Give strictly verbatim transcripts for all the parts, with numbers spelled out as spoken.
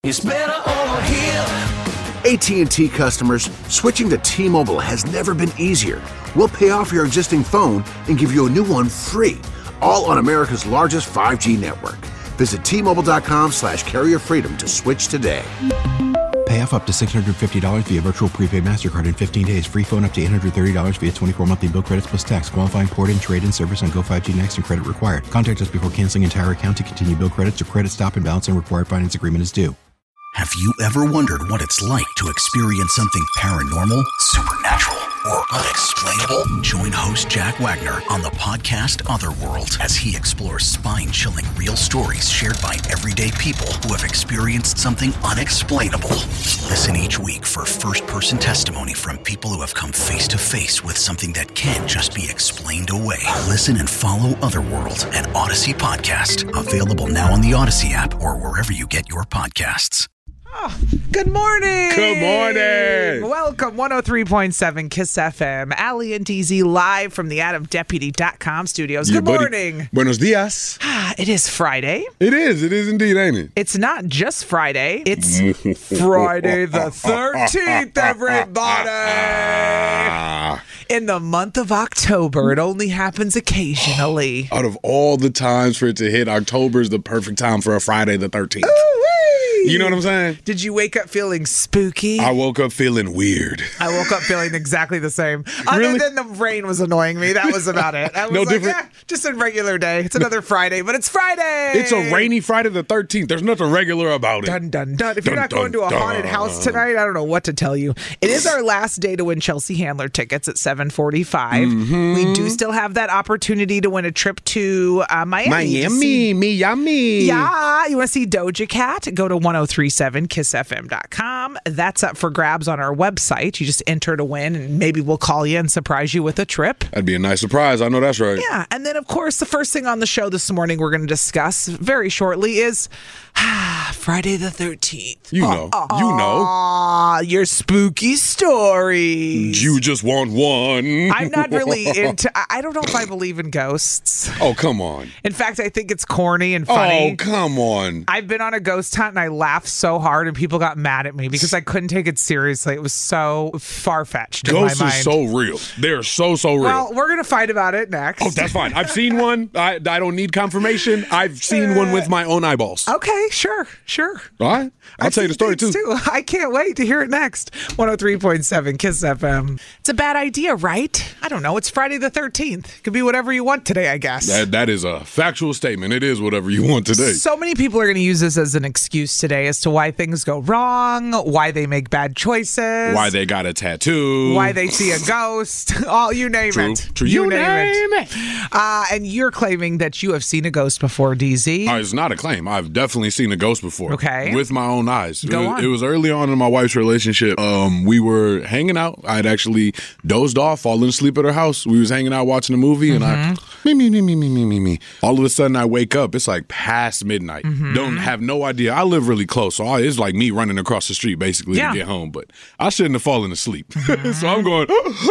It's better over here. A T and T customers, switching to T-Mobile has never been easier. We'll pay off your existing phone and give you a new one free, all on America's largest five G network. Visit T-Mobile.com slash carrier freedom to switch today. Pay off up to six hundred fifty dollars via virtual prepaid MasterCard in fifteen days. Free phone up to eight hundred thirty dollars via twenty-four monthly bill credits plus tax. Qualifying port and trade-in service on Go five G Next and credit required. Contact us before canceling entire account to continue bill credits or credit stop and balance and required finance agreement is due. Have you ever wondered what it's like to experience something paranormal, supernatural, or unexplainable? Join host Jack Wagner on the podcast Otherworld as he explores spine-chilling real stories shared by everyday people who have experienced something unexplainable. Listen each week for first-person testimony from people who have come face-to-face with something that can't just be explained away. Listen and follow Otherworld, an Odyssey podcast. Available now on the Odyssey app or wherever you get your podcasts. Oh, good morning. Good morning. Welcome, one oh three point seven KISS F M. Allie and D Z live from the adam deputy dot com studios. Yeah, good buddy. morning. Buenos dias. It is Friday. It is. It is indeed, ain't it? It's not just Friday. It's Friday the thirteenth, everybody. In the month of October. It only happens occasionally. Out of all the times for it to hit, October is the perfect time for a Friday the thirteenth. You know what I'm saying? Did you wake up feeling spooky? I woke up feeling weird. I woke up feeling exactly the same. Other Really? than the rain was annoying me. That was about it. I was No like, different- eh, just a regular day. It's another Friday, but it's Friday. It's a rainy Friday the thirteenth. There's nothing regular about it. Dun, dun, dun. If you're Dun, not going dun, to a haunted dun. house tonight, I don't know what to tell you. It is our last day to win Chelsea Handler tickets at seven forty-five. Mm-hmm. We do still have that opportunity to win a trip to uh, Miami. to see- Miami, Miami. Yeah, you want to see Doja Cat? Go to ten thirty-seven kiss f m dot com. That's up for grabs on our website. You just enter to win, and maybe we'll call you and surprise you with a trip. That'd be a nice surprise. I know that's right. Yeah, and then, of course, the first thing on the show this morning we're going to discuss very shortly is Friday the thirteenth. You know. Uh, you know. Aw, your spooky stories. You just want one. I'm not really into, I I don't know if I believe in ghosts. Oh, come on. In fact, I think it's corny and funny. Oh, come on. I've been on a ghost hunt and I laughed so hard and people got mad at me because I couldn't take it seriously. It was so far-fetched in Ghosts my is mind. so real. They're so, so real. Well, we're going to fight about it next. Oh, that's fine. I've seen one. I, I don't need confirmation. I've seen one with my own eyeballs. Okay, sure, sure. All right. I'll I've tell you the story, seen too. things, too. I can't wait to hear it next. one oh three point seven KISS F M. It's a bad idea, right? I don't know. It's Friday the thirteenth. It could be whatever you want today, I guess. That That is a factual statement. It is whatever you want today. So many people are going to use this as an excuse today as to why things go wrong, why they make bad choices, Why they got a tattoo. why they see a ghost, all you name True. it. True. You, You name, name it. Uh, and you're claiming that you have seen a ghost before, D Z. Uh, it's not a claim. I've definitely seen a ghost before. Okay. With my own eyes. Go it, on. It was early on in my wife's relationship. Um, we were hanging out. I'd actually dozed off, fallen asleep at her house. We was hanging out watching a movie, and Mm-hmm. I me me me me me me me me. All of a sudden, I wake up. It's like past midnight. Mm-hmm. Don't have no idea. I live really close, so I, it's like me running across the street basically Yeah. to get home. But I shouldn't have fallen asleep. So I'm going.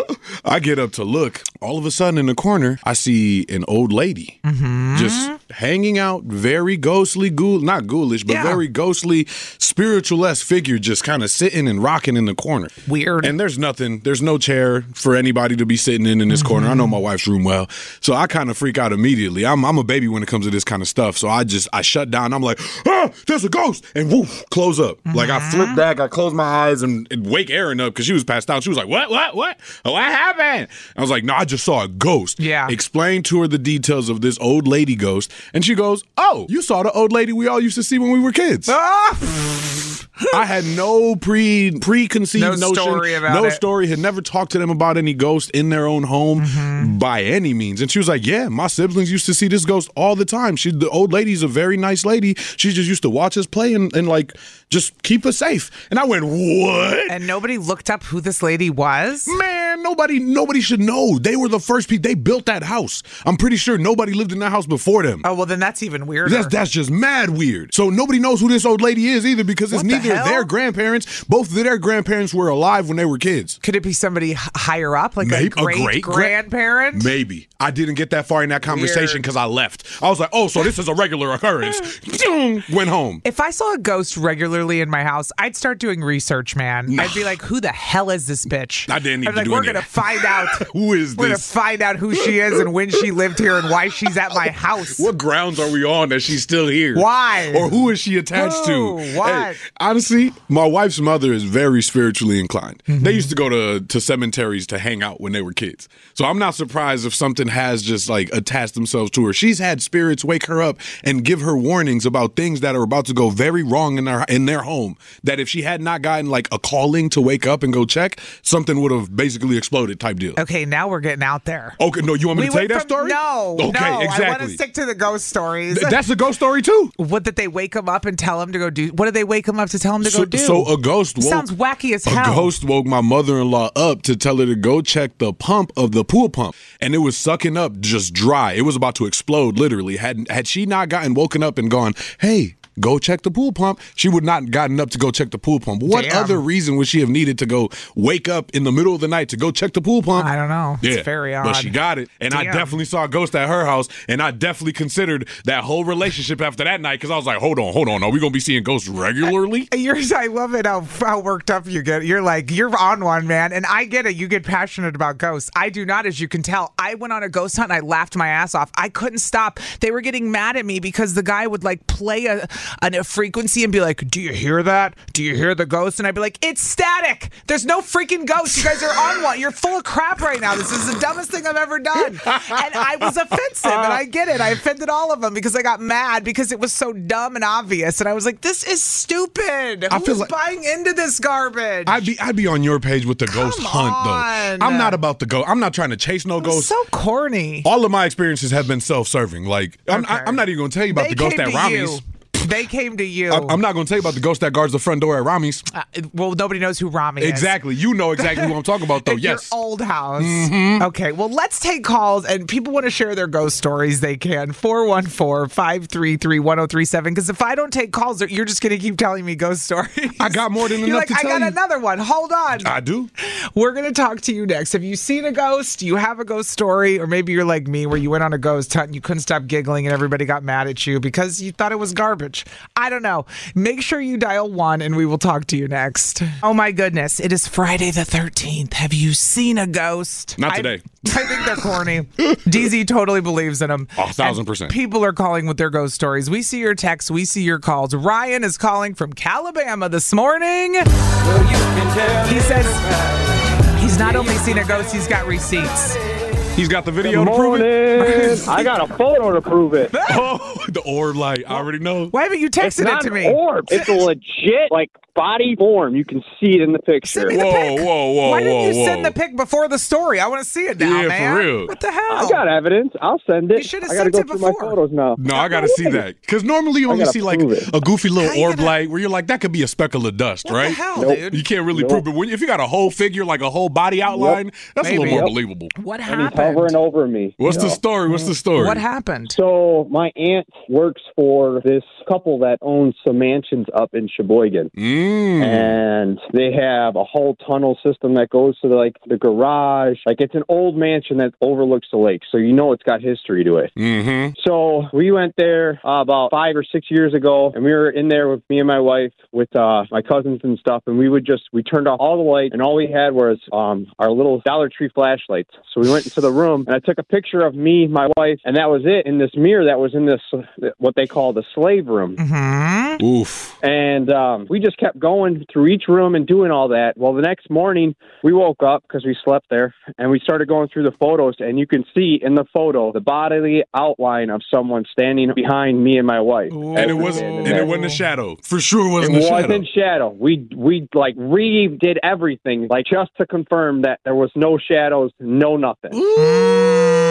I get up to look. All of a sudden, in the corner, I see an old lady Mm-hmm. just hanging out, very ghostly, ghoul, not ghoulish, but Yeah. very ghostly, spiritual-esque figure, just kind of sitting and rocking in the corner. Weird. And there's nothing, there's no chair for anybody to be sitting in in this corner. I know my wife's room well, so I kind of freak out immediately. I'm, I'm a baby when it comes to this kind of stuff, so I just I shut down. I'm like, ah, there's a ghost, and woof, close up. Like I flip back, I close my eyes and, and wake Erin up because she was passed out. She was like, what, what, what, what happened? I was like, no, I just saw a ghost. Yeah. Explained to her the details of this old lady ghost, and she goes, oh, you saw the old lady we all used to see when we were kids. Ah! I had no pre preconceived No notion, story about no it. story. Had never talked to them about any ghost in their own home by any means. And she was like, "Yeah, my siblings used to see this ghost all the time. She, the old lady's a very nice lady. She just used to watch us play and, and like just keep us safe." And I went, "What?" And nobody looked up who this lady was? Man, man, nobody nobody should know. They were the first people. They built that house. I'm pretty sure nobody lived in that house before them. Oh, well, then that's even weirder. That's, that's just mad weird. So nobody knows who this old lady is either because it's What the neither hell? their grandparents. Both of their grandparents were alive when they were kids. Could it be somebody h- higher up, like Maybe a great, great gra- grandparent? Maybe. I didn't get that far in that conversation Weird. because I left. I was like, oh, so this is a regular occurrence. Went home. If I saw a ghost regularly in my house, I'd start doing research, man. I'd be like, who the hell is this bitch? I didn't need I'd be to like, do we're any of going to that. find out. Who is We're going to this? find out who she is and when she lived here and why she's at my house. What grounds are we on that she's still here? Why? Or who is she attached Who? to? What? Hey, honestly, my wife's mother is very spiritually inclined. Mm-hmm. They used to go to, to cemeteries to hang out when they were kids. So I'm not surprised if something has just like attached themselves to her. She's had spirits wake her up and give her warnings about things that are about to go very wrong in their in their home. That if she had not gotten like a calling to wake up and go check, something would have basically exploded type deal. Okay, now we're getting out there. Okay, no, you want me We to tell you went that from- story? No, Okay, no. I want exactly. to stick to the ghost stories. Th- That's a ghost story too. What did they wake him up and tell him to go do? What did they wake him up to tell him to So, go do? so a ghost woke, Sounds wacky as a hell. ghost woke my mother-in-law up to tell her to go check the pump of the pool pump, and it was sucking up just dry. It was about to explode, literally. Had had she not gotten woken up and gone, hey, go check the pool pump, she would not gotten up to go check the pool pump. What Damn. other reason would she have needed to go wake up in the middle of the night to go check the pool pump? I don't know. It's Yeah, very but odd. she got it, and I Damn. definitely saw a ghost at her house, and I definitely considered that whole relationship after that night because I was like, hold on, hold on, are we gonna be seeing ghosts regularly? You're, I love it how, how worked up you get. You're like, you're on one, man. And I get it. You get passionate about ghosts. I do not, as you can tell. I went on a ghost hunt and I laughed my ass off. I couldn't stop. They were getting mad at me because the guy would like play a, a, a frequency and be like, do you hear that? Do you hear the ghost? And I'd be like, it's static. There's no freaking ghost. You guys are on one. You're full of crap right now. This is the dumbest thing I've ever done. And I was offensive. And I get it. I offended all of them because I got mad because it was so dumb and obvious. And I was like, this is stupid. I Who's feel like- buying into this garbage? I'd be I'd be on your page with the ghost Come hunt on. though. I'm not about the ghost. I'm not trying to chase no It's ghosts. so corny. All of my experiences have been self-serving. Like I'm, Okay. I, I'm not even going to tell you about They the ghost came at to Rami's. you. They came to you. I- I'm not going to tell you about the ghost that guards the front door at Rami's. Uh, well, nobody knows who Rami is. Exactly. You know exactly who I'm talking about though. At Yes. your old house. Mm-hmm. Okay, well, let's take calls, and people want to share their ghost stories. They can. four one four, five three three, one oh three seven. Because if I don't take calls, you're just going to keep telling me ghost stories. I got more than You're enough like, to I tell got you. another one. Hold on. I do. We're going to talk to you next. Have you seen a ghost? Do you have a ghost story? Or maybe you're like me where you went on a ghost hunt and you couldn't stop giggling and everybody got mad at you because you thought it was garbage. I don't know. Make sure you dial one and we will talk to you next. Oh my goodness. It is Friday the thirteenth. Have you seen a ghost? Not I- today. I think they're corny. D Z totally believes in them. A thousand And percent. People are calling with their ghost stories. We see your texts. We see your calls. Ryan is calling from Calabama this morning. He says he's not only seen a ghost, he's got receipts. He's got the video to prove it. I got a photo to prove it. Oh, the orb light. I already know. Why haven't you It's texted not it to me? an orb. It's a legit, like, body form. You can see it in the picture. Send me the Whoa, pic. whoa, whoa, Why didn't whoa, you send whoa. the pic before the story? I want to see it now, Yeah, for man. real. What the hell? I got evidence. I'll send it. You should have I gotta sent go it through my before. photos now. No, I got to see that. Because normally you I only gotta see like prove it. a goofy little How you orb gonna- light where you're like, that could be a speckle of dust, What right? the hell, Nope. dude? You can't really Nope. prove it. When, if you got a whole figure, like a whole body outline, that's Maybe. a little more Yep. believable. What And he's happened? hovering over me. What's you the know? story? What's the story? What happened? So my aunt works for this couple that owns some mansions up in Sheboygan. Mm. And they have a whole tunnel system that goes to the, like the garage. Like it's an old mansion that overlooks the lake, so you know it's got history to it. Mm-hmm. So we went there uh, about five or six years ago, and we were in there with me and my wife, with uh, my cousins and stuff. And we would just we turned off all the lights, and all we had was um, our little Dollar Tree flashlights. So we went into the room, and I took a picture of me, my wife, and that was it. In this mirror that was in this what they call the slave room. Mm-hmm. Oof. And um, we just kept going through each room and doing all that. Well, the next morning, we woke up because we slept there, and we started going through the photos, and you can see in the photo the bodily outline of someone standing behind me and my wife. And it was and it wasn't a shadow. For sure it It wasn't a shadow. wasn't shadow. We we like redid everything, like just to confirm that there was no shadows, no nothing. Mm.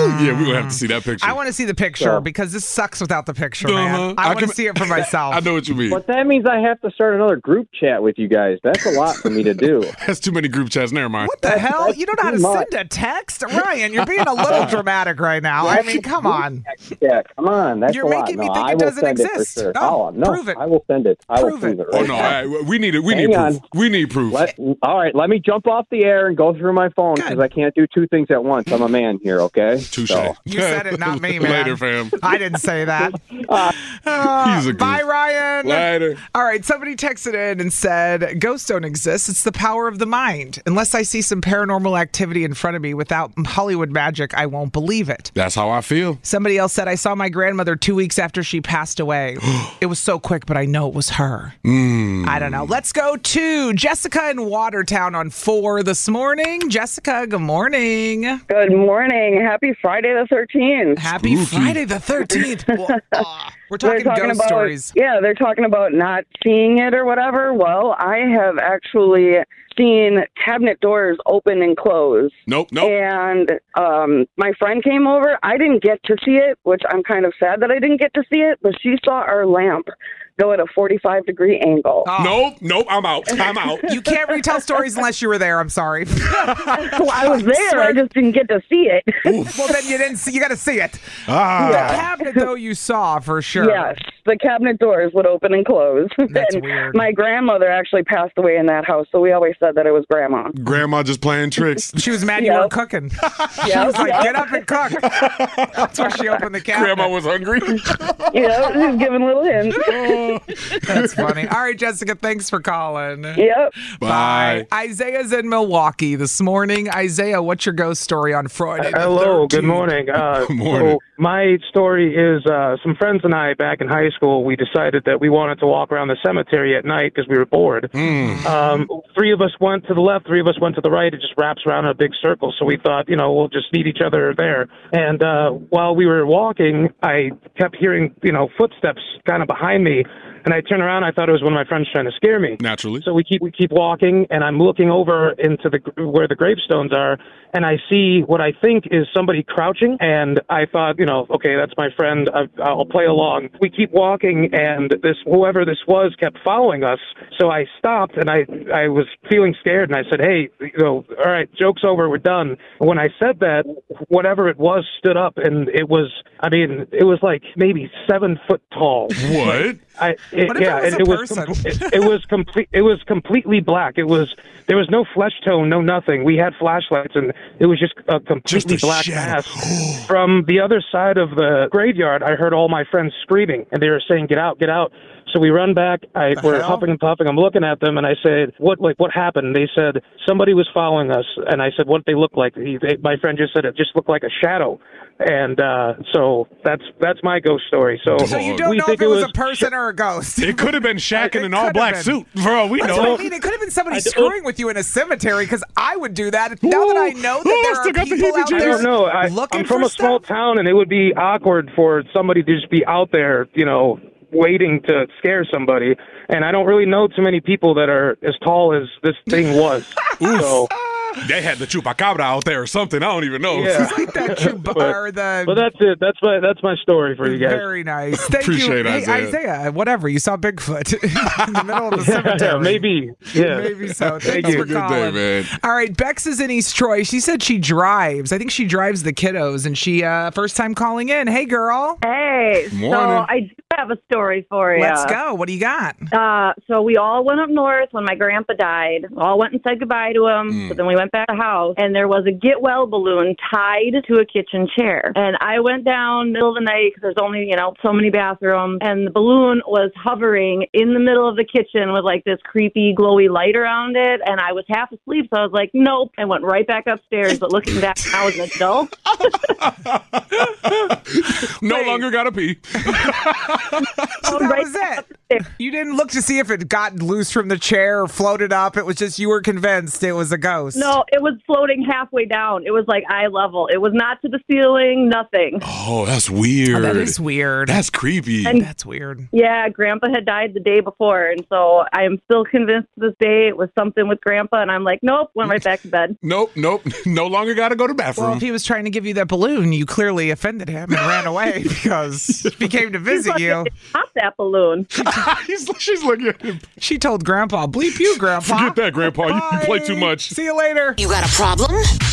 Yeah, we would have to see that picture. I want to see the picture So- because this sucks without the picture, Uh-huh. man. I, I want to can- see it for myself. I know what you mean. But that means I have to start another group chat with you guys. That's a lot for me to do. That's too many group chats. Never mind. What the hell? You don't know how to too much. send a text? Ryan, you're being a little dramatic right now. I mean, come on. Yeah, come on. That's You're a lot. making me No, think I it will doesn't send exist. It for sure. Oh, Oh, no, prove it. I will send it. I Prove will prove it. it. Oh right no, now. all right, we need it. We Hang need on. proof. We need proof. Let, all right, let me jump off the air and go through my phone because Good. I can't do two things at once. I'm a man here, okay? Touche. So, You said it, not me, man. Later, fam. I didn't say that. Uh, Uh, He's a bye, goof. Ryan. Later. All right, somebody texted in and said, ghosts don't exist. It's the power of the mind. Unless I see some paranormal activity in front of me without Hollywood magic, I won't believe it. That's how I feel. Somebody else said, I saw my grandmother two weeks after she passed away. It was so quick, but I know it was her. Mm. I don't know. Let's go to Jessica in Watertown on four this morning. Jessica, good morning. Good morning. Happy Friday the thirteenth. Happy Spooky. Friday the thirteenth. Well, uh, we're They're talking, ghost about stories. Yeah, they're talking about not seeing it or whatever. Well, I have actually seen cabinet doors open and close. Nope, nope. And um, my friend came over. I didn't get to see it, which I'm kind of sad that I didn't get to see it, but she saw our lamp go at a forty-five degree angle. Oh. Nope, nope. I'm out. I'm out. You can't retell stories unless you were there. I'm sorry. Well, I was there. I just didn't get to see it. Well, then you didn't see. You got to see it. Ah. The cabinet, though, you saw for sure. Yes, the cabinet doors would open and close. That's And weird. My grandmother actually passed away in that house, so we always said that it was grandma. Grandma just playing tricks. She was mad you Yep. weren't cooking. She Yep, was like, yep. get up and cook. That's why she opened the cabinet. Grandma was hungry. You know, just giving little hints. That's funny. All right, Jessica, thanks for calling. Yep. Bye. Isaiah's in Milwaukee this morning. Isaiah, what's your ghost story on Friday? the Hello, good thirteenth? morning. Uh, Good morning. So my story is uh, some friends and I back in high school, we decided that we wanted to walk around the cemetery at night because we were bored. Mm. Um, three of us went to the left, three of us went to the right. It just wraps around in a big circle. So we thought, you know, we'll just meet each other there. And uh, while we were walking, I kept hearing, you know, footsteps kind of behind me. And I turned around. I thought it was one of my friends trying to scare me. Naturally. So we keep we keep walking, and I'm looking over into the where the gravestones are, and I see what I think is somebody crouching. And I thought, you know, okay, that's my friend. I, I'll play along. We keep walking, and this whoever this was kept following us. So I stopped, and I I was feeling scared, and I said, hey, you know, all right, joke's over, we're done. And when I said that, whatever it was stood up, and it was, I mean, it was like maybe seven foot tall. What? I, it, What if yeah, it was and a it was person? com- it, it was complete. It was completely black. It was there was no flesh tone, no nothing. We had flashlights, and it was just a completely Just a black shadow. mass. From the other side of the graveyard, I heard all my friends screaming, and they were saying, "Get out, get out!" So we run back. I The we're hell? huffing and puffing. I'm looking at them, and I said, "What? Like what happened?" They said somebody was following us, and I said, "What did they look like?" He, they, my friend just said it just looked like a shadow, and uh, so that's that's my ghost story. So, So you don't we know think if it was a person or a ghost. It could have been Shaq in It an all black could've been. suit. For all we That's know. what I mean. It could have been somebody screwing with you in a cemetery because I would do that. Now that I know that Ooh, I there still are got the people out heebie-jeebies. I there don't know. I, looking I'm from for a small stuff. town, and it would be awkward for somebody to just be out there, you know, waiting to scare somebody. And I don't really know too many people that are as tall as this thing was. so, They had the chupacabra out there or something. I don't even know. yeah. Like that Chuba- But- or the But that's it. That's my that's my story for you guys. Very nice. Thank Appreciate you. Hey, Isaiah. Isaiah, whatever. You saw Bigfoot in the middle of the cemetery. Yeah, maybe. Yeah. Maybe so. Thank Thanks you. for Good day, calling. man. All right, Bex is in East Troy. She said she drives. I think she drives the kiddos, and she uh, first time calling in. Hey, girl. Hey, Morning. so I do have a story for you. Let's go. What do you got? Uh, so we all went up north when my grandpa died. We all went and said goodbye to him. Mm. So then we went back to the house, and there was a get well balloon tied to a kitchen chair. And I went down middle of the night because there's only, you know, so many bathrooms, and the balloon was hovering in the middle of the kitchen with like this creepy glowy light around it. And I was half asleep, so I was like, nope, and went right back upstairs. But looking back now as an adult, No Wait. longer got to pee. So that right was it. there. You didn't look to see if it got loose from the chair or floated up. It was just you were convinced it was a ghost. No, it was floating halfway down. It was like eye level. It was not to the ceiling, nothing. Oh, that's weird. Oh, that is weird. That's creepy. And- That's weird. Yeah, Grandpa had died the day before, and so I am still convinced to this day it was something with Grandpa, and I'm like, nope, went right back to bed. Nope, nope. No longer got to go to the bathroom. Well, if he was trying to give you that balloon, you clearly offended him and ran away because he came to visit you. Pop that balloon. He's, she's looking at him. She told Grandpa, bleep you, Grandpa. Forget that, Grandpa. You, you play too Bye. much. See you later. You got a problem?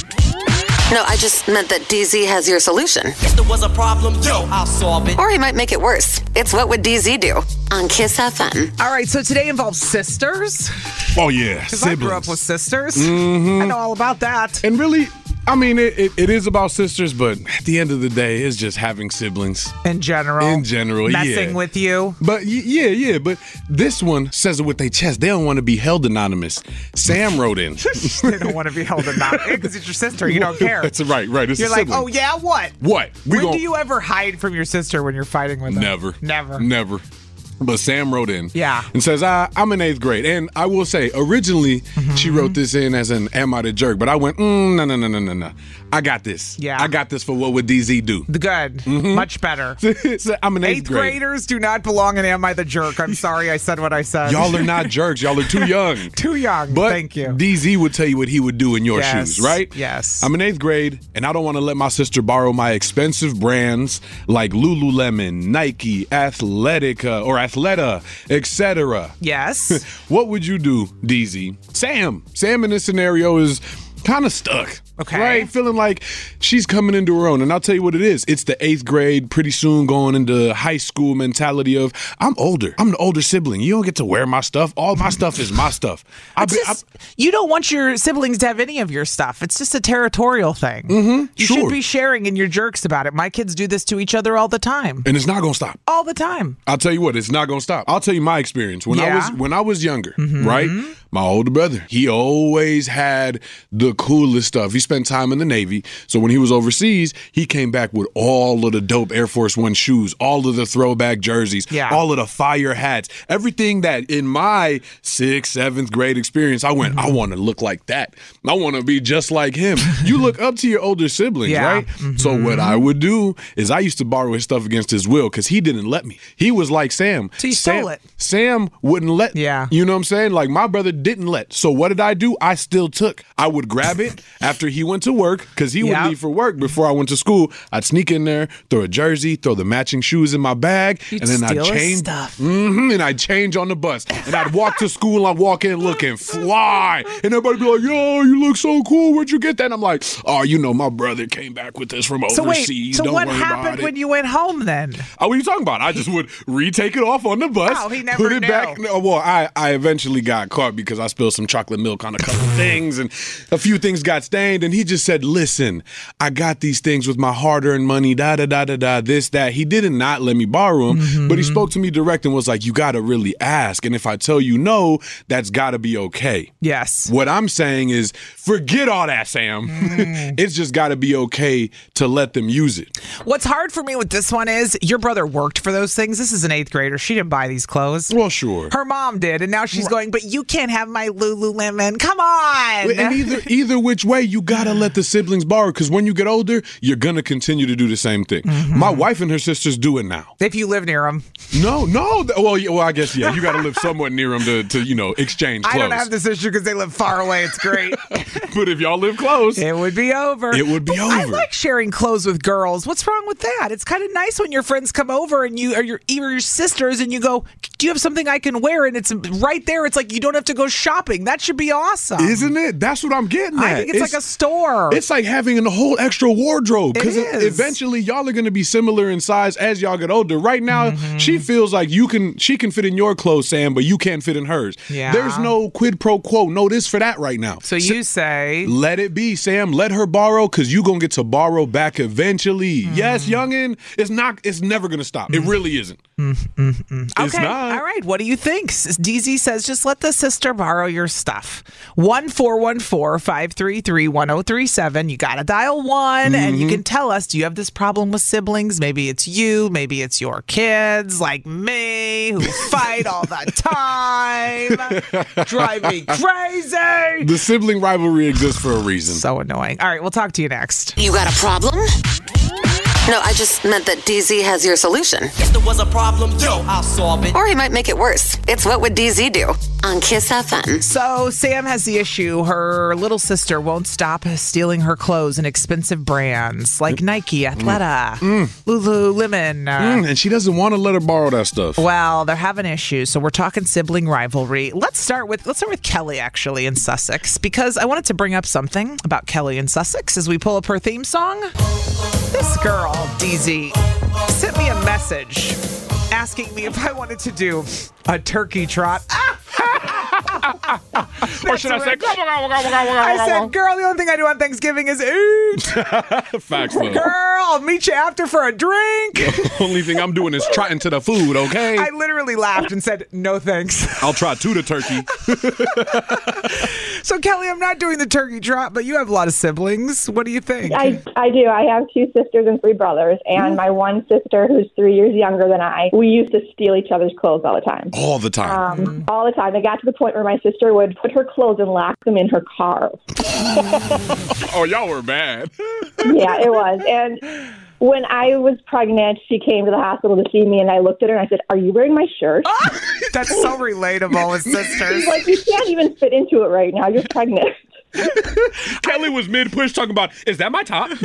No, I just meant that D Z has your solution. If there was a problem, yo, I'll solve it. Or he might make it worse. It's What Would D Z Do on Kiss F M. All right, so today involves sisters. Oh, yeah. Because I grew up with sisters. Mm-hmm. I know all about that. And really, I mean, it, it, it is about sisters, but at the end of the day, it's just having siblings. In general. In general, Messing yeah. with you. But y- yeah, yeah, but this one says it with their chest. They don't want to be held anonymous. Sam wrote in. They don't want to be held anonymous. Because it's your sister. You don't care. That's right, right. It's You're a like, sibling. oh, yeah, what? What? We when gon- do you ever hide from your sister when you're fighting with her? Never. Never. Never. But Sam wrote in. Yeah. And says, I, I'm in eighth grade. And I will say, originally, Mm-hmm. she wrote this in as an am I the jerk? But I went, mm, no, no, no, no, no, no. I got this. Yeah. I got this for What Would D Z Do? The good. Mm-hmm. Much better. So I'm in eighth, Eighth grade. graders do not belong in Am I the Jerk. I'm sorry I said what I said. Y'all are not jerks. Y'all are too young. Too young. But Thank you. D Z would tell you what he would do in your Yes. shoes, right? Yes. I'm in eighth grade, and I don't want to let my sister borrow my expensive brands like Lululemon, Nike, Athletica, or Athleta, et cetera. Yes. What would you do, D Z? Sam. Sam in this scenario is kind of stuck. Okay. Right? Feeling like she's coming into her own. And I'll tell you what it is. It's the eighth grade, pretty soon going into high school mentality of, I'm older. I'm the older sibling. You don't get to wear my stuff. All my stuff is my stuff. I It's be, just- you don't want your siblings to have any of your stuff. It's just a territorial thing. Mm-hmm, you sure. should be sharing and you're jerks about it. My kids do this to each other all the time. and it's not going to stop. All the time. I'll tell you what, it's not gonna stop. I'll tell you my experience. When I Yeah. was when I was younger, right? My older brother, he always had the coolest stuff. He spent time in the Navy, so when he was overseas, he came back with all of the dope Air Force One shoes, all of the throwback jerseys, Yeah. all of the fire hats, everything that in my sixth, seventh grade experience, I went, I want to look like that. I want to be just like him. You look up to your older siblings, Yeah. right? So what I would do is I used to borrow his stuff against his will because he didn't let me. He was like Sam. So you Sam, stole it. Sam wouldn't let. Yeah. You know what I'm saying? Like my brother didn't let. So what did I do? I still took. I would grab it after he went to work because he would Yep. leave for work before I went to school. I'd sneak in there, throw a jersey, throw the matching shoes in my bag, You'd and then I'd steal his change. stuff. hmm and I'd change on the bus. And I'd walk to school and I'd walk in looking fly. And everybody be like, yo, you look so cool. Where'd you get that? And I'm like, oh, you know, my brother came back with this from So overseas. wait, so Don't what worry about happened it. when you went home then? Oh, what are you talking about? I just would retake it off on the bus. Oh, he never put it knew. back. No, well, I, I eventually got caught because I spilled some chocolate milk on a couple things and a few things got stained. And he just said, listen, I got these things with my hard earned money, da da da da da, this, that. He did not let me borrow them, Mm-hmm. but he spoke to me direct and was like, you got to really ask. And if I tell you no, that's got to be okay. Yes. What I'm saying is, forget all that, Sam. Mm. It's just got to be okay to let them use it. What's hard for me with this one is your brother worked for those things. This is an eighth grader. She didn't buy these clothes. Well, sure. Her mom did, and now she's going, but you can't have my Lululemon. Come on. And either either which way, you gotta let the siblings borrow because when you get older, you're gonna continue to do the same thing. Mm-hmm. My wife and her sisters do it now. If you live near them. No, no. th- Well, yeah, well, I guess yeah. You gotta live somewhat near them to, to you know exchange I clothes. don't have this issue because they live far away. It's great. But if y'all live close, It would be over. It would be But I over. like sharing clothes with girls. What's wrong with that? It's kind of nice when your friends come over and you or your either your sisters and you go, "Do you have something I can wear?" And it's right there. It's like you don't have to go shopping. That should be awesome, isn't it? That's what I'm getting at. I think it's, like a store. It's like having a whole extra wardrobe because It is. eventually y'all are going to be similar in size as y'all get older. Right now, Mm-hmm. she feels like you can, she can fit in your clothes, Sam, but you can't fit in hers. Yeah. There's no quid pro quo, no this for that right now. so you say, Let it be, Sam. Let her borrow because you going to get to borrow back eventually. Mm. Yes, youngin', it's not, it's never going to stop. It really isn't. It's okay, not. all right. What do you think? D Z says, just let the sister borrow your stuff. One four one four five three three one zero oh three seven. You got to dial one, Mm-hmm. and you can tell us, do you have this problem with siblings? Maybe it's you. Maybe it's your kids like me who fight all the time. Drive me crazy. The sibling rivalry exists for a reason. So annoying. All right, we'll talk to you next. You got a problem? No, I just meant that D Z has your solution. If there was a problem, yo, I'll solve it. Or he might make it worse. It's What Would D Z Do? On Kiss F M. So Sam has the issue. Her little sister won't stop stealing her clothes in expensive brands like Nike, Athleta, Mm. Lululemon. uh, Mm, and she doesn't want to let her borrow that stuff. Well, they're having issues, so we're talking sibling rivalry. Let's start with let's start with Kelly actually in Sussex, because I wanted to bring up something about Kelly in Sussex as we pull up her theme song. This girl, D Z, sent me a message asking me if I wanted to do a turkey trot. Or should I say, I said, girl, the only thing I do on Thanksgiving is eat. Facts, though. Girl, I'll meet you after for a drink. The only thing I'm doing is trotting to the food, okay? I literally laughed and said, no thanks. I'll trot to the turkey. So, Kelly, I'm not doing the turkey trot, but you have a lot of siblings. What do you think? I, I do. I have two sisters and three brothers, and my one sister, who's three years younger than I, we used to steal each other's clothes all the time. All the time. Um, all the time. It got to the point where my sister would put her clothes and lock them in her car. Oh, y'all were bad. Yeah, it was. And when I was pregnant, she came to the hospital to see me, and I looked at her and I said, "Are you wearing my shirt?" That's so relatable with sisters. She's like, "You can't even fit into it right now. You're pregnant." Kelly was mid-push talking about, is that my top?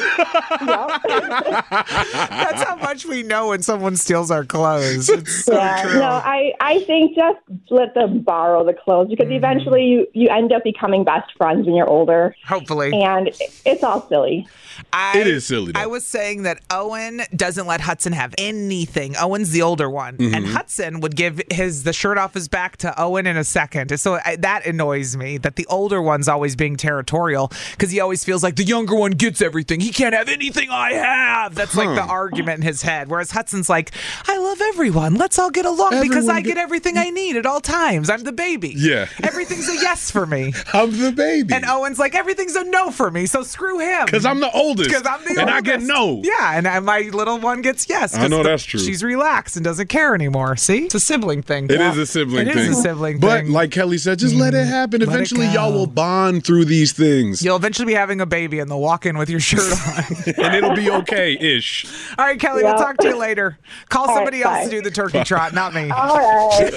That's how much we know when someone steals our clothes. It's so yeah, true. no, I, I think just let them borrow the clothes, because Mm-hmm. eventually you, you end up becoming best friends when you're older. Hopefully. And it's all silly. I, It is silly, though. I was saying that Owen doesn't let Hudson have anything. Owen's the older one. Mm-hmm. And Hudson would give his the shirt off his back to Owen in a second. So I, that annoys me, that the older one's always being territorial, because he always feels like the younger one gets everything. He can't have anything I have. That's like the argument in his head. Whereas Hudson's like, I love everyone. Let's all get along because Everyone I get- get everything I need at all times. I'm the baby. Yeah. Everything's a yes for me. I'm the baby. And Owen's like, everything's a no for me, so screw him. Because I'm the oldest. Because I'm the And oldest. I get no. Yeah, and I, my little one gets yes. I know 'cause the- that's true. She's relaxed and doesn't care anymore. See? It's a sibling thing. It is a sibling It thing. is a sibling But thing. like Kelly said, just let it happen. Let it Eventually, go. y'all will bond through these things. You'll eventually be having a baby and they'll walk in with your shirt on. And it'll be okay-ish. All right, Kelly, Yeah. we'll talk to you later. Call All somebody right, else bye. to do the turkey trot, not me. All right.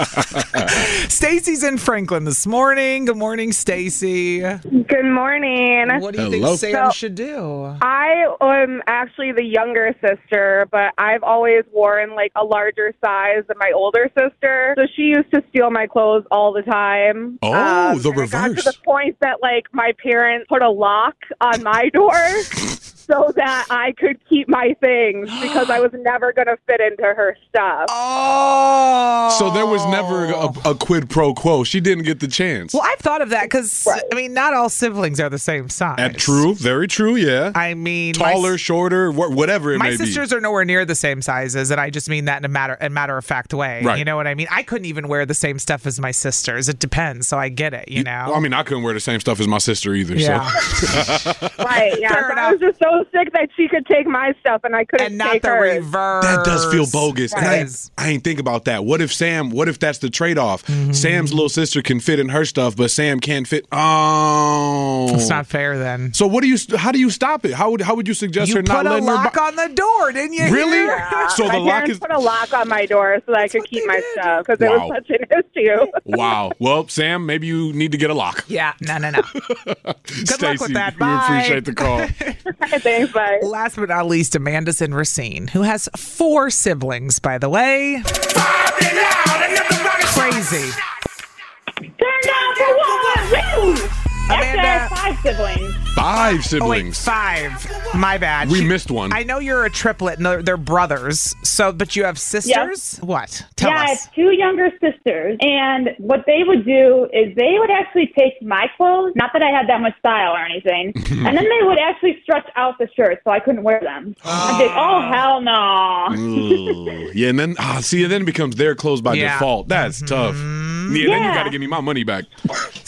Stacy's in Franklin this morning. Good morning, Stacy. Good morning. What do you Hello. think Sam So- should do? I am actually the younger sister, but I've always worn like a larger size than my older sister. So she used to steal my clothes all the time. Oh, Um, the and it got to reverse. the point that like my parents put a lock on my door so that I could keep my things because I was never going to fit into her stuff. Oh. So there was never a, a quid pro quo. She didn't get the chance. Well, I've thought of that because, I mean, not all siblings are the same size. Uh, true. Very true, yeah. I mean, my Taller, s- shorter, wha- whatever it My may sisters are nowhere near the same sizes, and I just mean that in a matter in matter of fact way. Right. You know what I mean? I couldn't even wear the same stuff as my sisters. It depends, so I get it. You be. know. Well, I mean, I couldn't wear the same stuff as my sister either. Yeah. So. Right, yeah. Fair So I was just so sick that she could take my stuff and I couldn't and not take the hers. reverse. That does feel bogus. And I, Yes. I ain't think about that. What if Sam, what if that's the trade-off? Mm-hmm. Sam's little sister can fit in her stuff, but Sam can't fit. Oh. It's not fair then. So what do you, how do you stop it? How would, how would you suggest You her not put a letting her lock bu- on the door, didn't you? Really? hear? Yeah. So my the lock parents is- put a lock on my door so that I could what keep they my did. stuff because it Wow. was such an issue. Wow. Well, Sam, maybe you need to get a lock. Yeah, no, no, no. Good luck Stacey, with that. we Bye. appreciate the call. Thanks, bye. Last but not least, Amanda's in Racine, who has four siblings, by the way. Crazy. Turn down for one. Woo! Actually, I have Amanda. five siblings. Five Oh, wait, siblings. five. My bad. We She- missed one. I know you're a triplet, and they're, they're brothers. So, but you have sisters. What? Tell yeah, I us. have two younger sisters, and what they would do is they would actually take my clothes, not that I had that much style or anything, and then they would actually stretch out the shirts so I couldn't wear them. I'd be like, oh, hell no. Ooh. Yeah, and then ah, see, and then it becomes their clothes by Yeah. default. That's tough. Yeah, then you Yeah. got to give me my money back.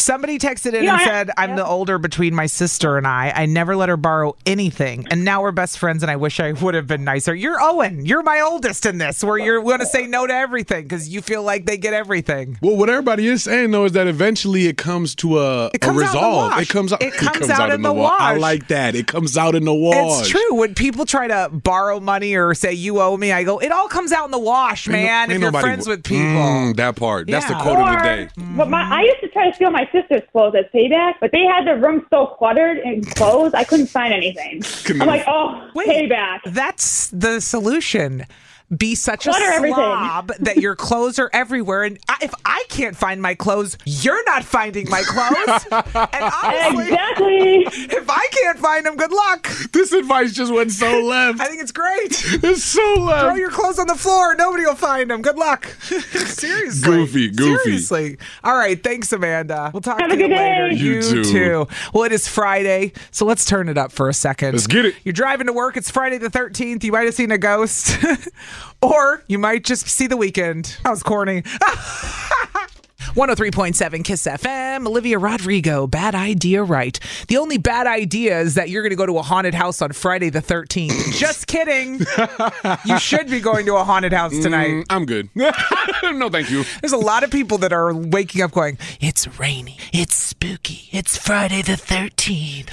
Somebody texted in You know, and I- said, I'm yeah. the older between my sister and I. I never let her borrow anything. And now we're best friends, and I wish I would have been nicer. You're Owen. You're my oldest in this, where you're going to say no to everything because you feel like they get everything. Well, what everybody is saying, though, is that eventually it comes to a, It comes a out in the resolve. wash. It comes out, It comes out in the wa- I wash. like that. It comes out in the wash. It's true. When people try to borrow money or say you owe me, I go, it all comes out in the wash, Ain't no- man, ain't if you're nobody- friends with people. Mm, that part. That's the Yeah. quote of the Or, day. but my, I used to try to steal my sister's clothes as payback, but they had the room so cluttered in clothes, I couldn't find anything. Couldn't I'm never- like, oh, Wait, payback. That's the solution. Be such Clutter a everything. slob that your clothes are everywhere. And I, if I can't find my clothes, you're not finding my clothes. And honestly, Exactly. if I can't find them, good luck. This advice just went so left. I think it's great. It's so left. Throw your clothes on the floor. Nobody will find them. Good luck. Seriously. Goofy, goofy. Seriously. All right. Thanks, Amanda. We'll talk Have to a you good later. day. You too. Well, it is Friday, so let's turn it up for a second. Let's get it. You're driving to work. It's Friday the thirteenth. You might have seen a ghost. Or you might just see the weekend. That was corny. one oh three point seven Kiss F M. Olivia Rodrigo, Bad Idea Right. The only bad idea is that you're going to go to a haunted house on Friday the thirteenth. Just kidding. You should be going to a haunted house tonight. Mm, I'm good. No, thank you. There's a lot of people that are waking up going, it's rainy, it's spooky, it's Friday the thirteenth.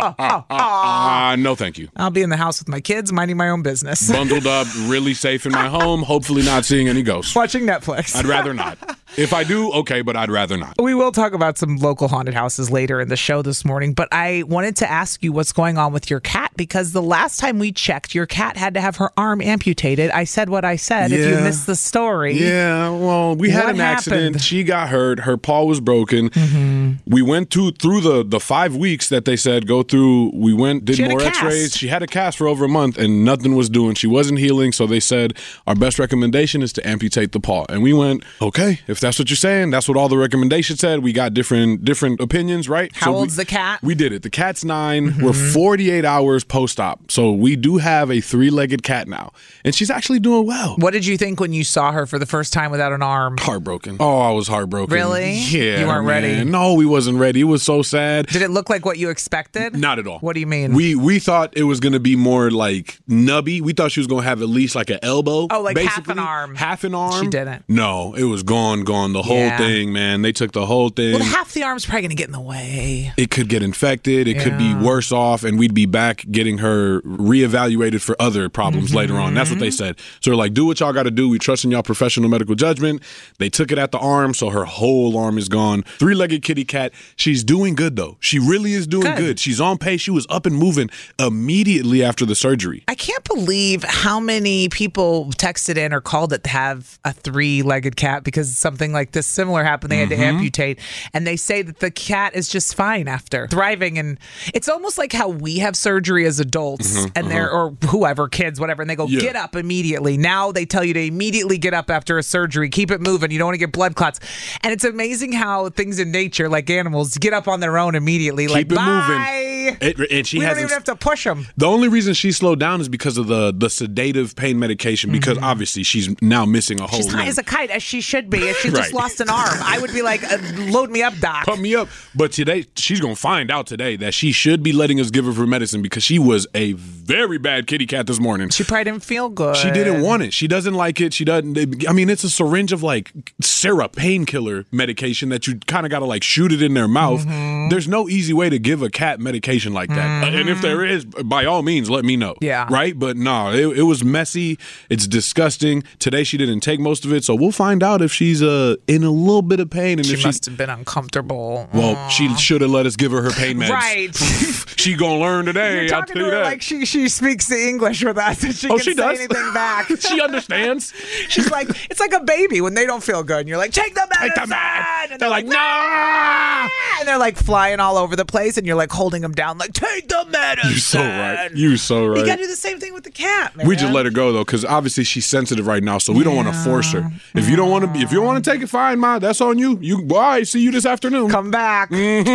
Ah, no, thank you. I'll be in the house with my kids, minding my own business. Bundled up, really safe in my home, hopefully not seeing any ghosts. Watching Netflix. I'd rather not. If I do, okay, but I'd rather not. We will talk about some local haunted houses later in the show this morning, but I wanted to ask you what's going on with your cat, because the last time we checked, your cat had to have her arm amputated. I said what I said. If you Yeah. missed the story. Yeah, well, we had What an accident. happened? She got hurt. Her paw was broken. Mm-hmm. We went to, through the, the five weeks that they said go through. We went, did She had a more cast. x-rays. She had a cast for over a month and nothing was doing. She wasn't healing. So they said our best recommendation is to amputate the paw. And we went, okay, if that's what you're saying, that's what all the recommendations said. We got different different opinions, right? How So we- old's the cat? We did it. The cat's nine. Mm-hmm. We're forty-eight hours post-op. So we do have a three-legged cat now. And she's actually doing well. What did you think when you saw her for the first time without an arm? Heartbroken. Oh, I was heartbroken. Really? Yeah. You weren't man. ready? No, we wasn't ready. It was so sad. Did it look like what you expected? Not at all. What do you mean? We we thought it was gonna be more like nubby. We thought she was gonna have at least like an elbow. Oh, like half basically. an arm. Half an arm. She didn't. No, it was gone, gone. The whole Yeah. thing, man. They took the whole thing. Well, half the arm's probably going to get in the way. It could get infected. It could be Yeah. worse off, and we'd be back getting her reevaluated for other problems Mm-hmm. later on. That's what they said. So they're like, do what y'all got to do. We trust in y'all professional medical judgment. They took it at the arm, so her whole arm is gone. Three-legged kitty cat. She's doing good, though. She really is doing Good. good. She's on pace. She was up and moving immediately after the surgery. I can't believe how many people texted in or called it to have a three-legged cat because something like this similar happened. They had Mm-hmm. to amputate, and they say that the cat is just fine after thriving. And it's almost like how we have surgery as adults, Mhm, and they're or whoever, kids, whatever, and they go Yeah. get up immediately. Now they tell you to immediately get up after a surgery, keep it moving. You don't want to get blood clots. And it's amazing how things in nature, like animals, get up on their own immediately. like Keep it moving. bye. It, and she we don't hasn't. even have to push them. The only reason she slowed down is because of the the sedative pain medication. Because obviously she's now missing a whole. Mm-hmm. She's high limb. as a kite, as she should be. If she just Right. lost an arm, I would be like, uh, load me up, doc. Pump me up. But today, she's going to find out today that she should be letting us give her her medicine because she was a very bad kitty cat this morning. She probably didn't feel good. She didn't want it. She doesn't like it. She doesn't. I mean, it's a syringe of like syrup, painkiller medication that you kind of got to like shoot it in their mouth. Mm-hmm. There's no easy way to give a cat medication like that. Uh, And if there is, by all means, let me know. Yeah. Right? But no, it, it was messy. It's disgusting. Today, she didn't take most of it. So we'll find out if she's uh, in a little bit of pain. And She if must have been uncomfortable. Well, she should have let us give her her pain meds. Right. She gonna learn today. You're I'll talking tell to you her that. like she she speaks the English with us, and she Oh, can she say does? anything back. She understands. She's like, it's like a baby when they don't feel good, and you're like, take the medicine. the med. And They're like, "Ah!" And they're like flying all over the place, and you're like holding them down, like, take the medicine. You so right. You so right. You gotta do the same thing with the cat, man. We just let her go though, because obviously she's sensitive right now, so we don't want to force her. If you don't want to, be, if you don't want to take it, fine, ma. That's on you. You, bye. See you this afternoon. Come back. Mm-hmm.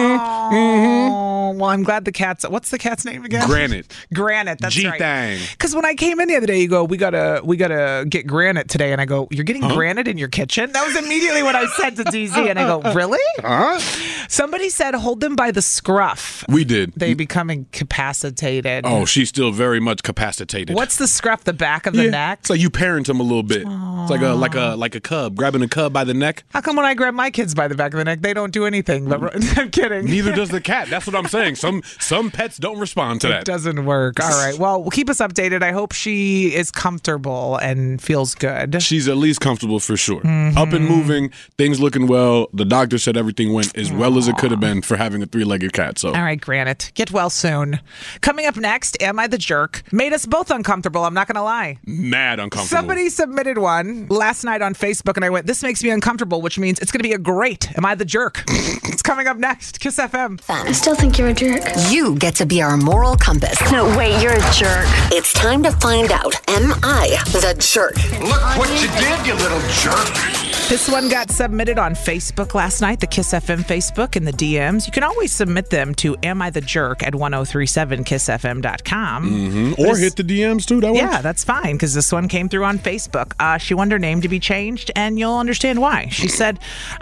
Oh, well, I'm glad the cat's. What's the cat's name again? Granite. Granite. That's right. G-Thang. Because when I came in the other day, you go, we gotta, we gotta get Granite today, and I go, you're getting Huh? Granite in your kitchen? That was immediately what I said to D Z, and I go, really? Huh? Somebody said hold them by the scruff. We did. They become incapacitated. Oh, she's still very much capacitated. What's the scruff? The back of the yeah. neck? It's like you parent them a little bit. Aww. It's like a like a like a cub, grabbing a cub by the neck. How come when I grab my kids by the back of the neck, they don't do anything? But I'm kidding. Neither does the cat. That's what I'm saying. Some some pets don't respond to that. It doesn't work. All right. Well, keep us updated. I hope she is comfortable and feels good. She's at least comfortable for sure. Mm-hmm. Up and moving, things looking well. The doctor said everything went as well as it could have been for having a three-legged cat. So, all right, Granite, get well soon. Coming up next, Am I the Jerk? Made us both uncomfortable. I'm not going to lie. Mad uncomfortable. Somebody submitted one last night on Facebook, and I went, "This makes me uncomfortable," which means it's going to be a great Am I the Jerk? It's coming up next. Kiss F M. I still think you're a jerk. You get to be our moral compass. No, wait, you're a jerk. It's time to find out. Am I the jerk? Look what you did, you little jerk. This one got submitted on Facebook last night, the Kiss F M Facebook in the D Ms. You can always submit them to Am I the Jerk at ten thirty-seven kiss f m dot com. Mm-hmm. Or hit the D Ms too. That yeah, works. that's fine because this one came through on Facebook. Uh, she wanted her name to be changed, and you'll understand why. She said,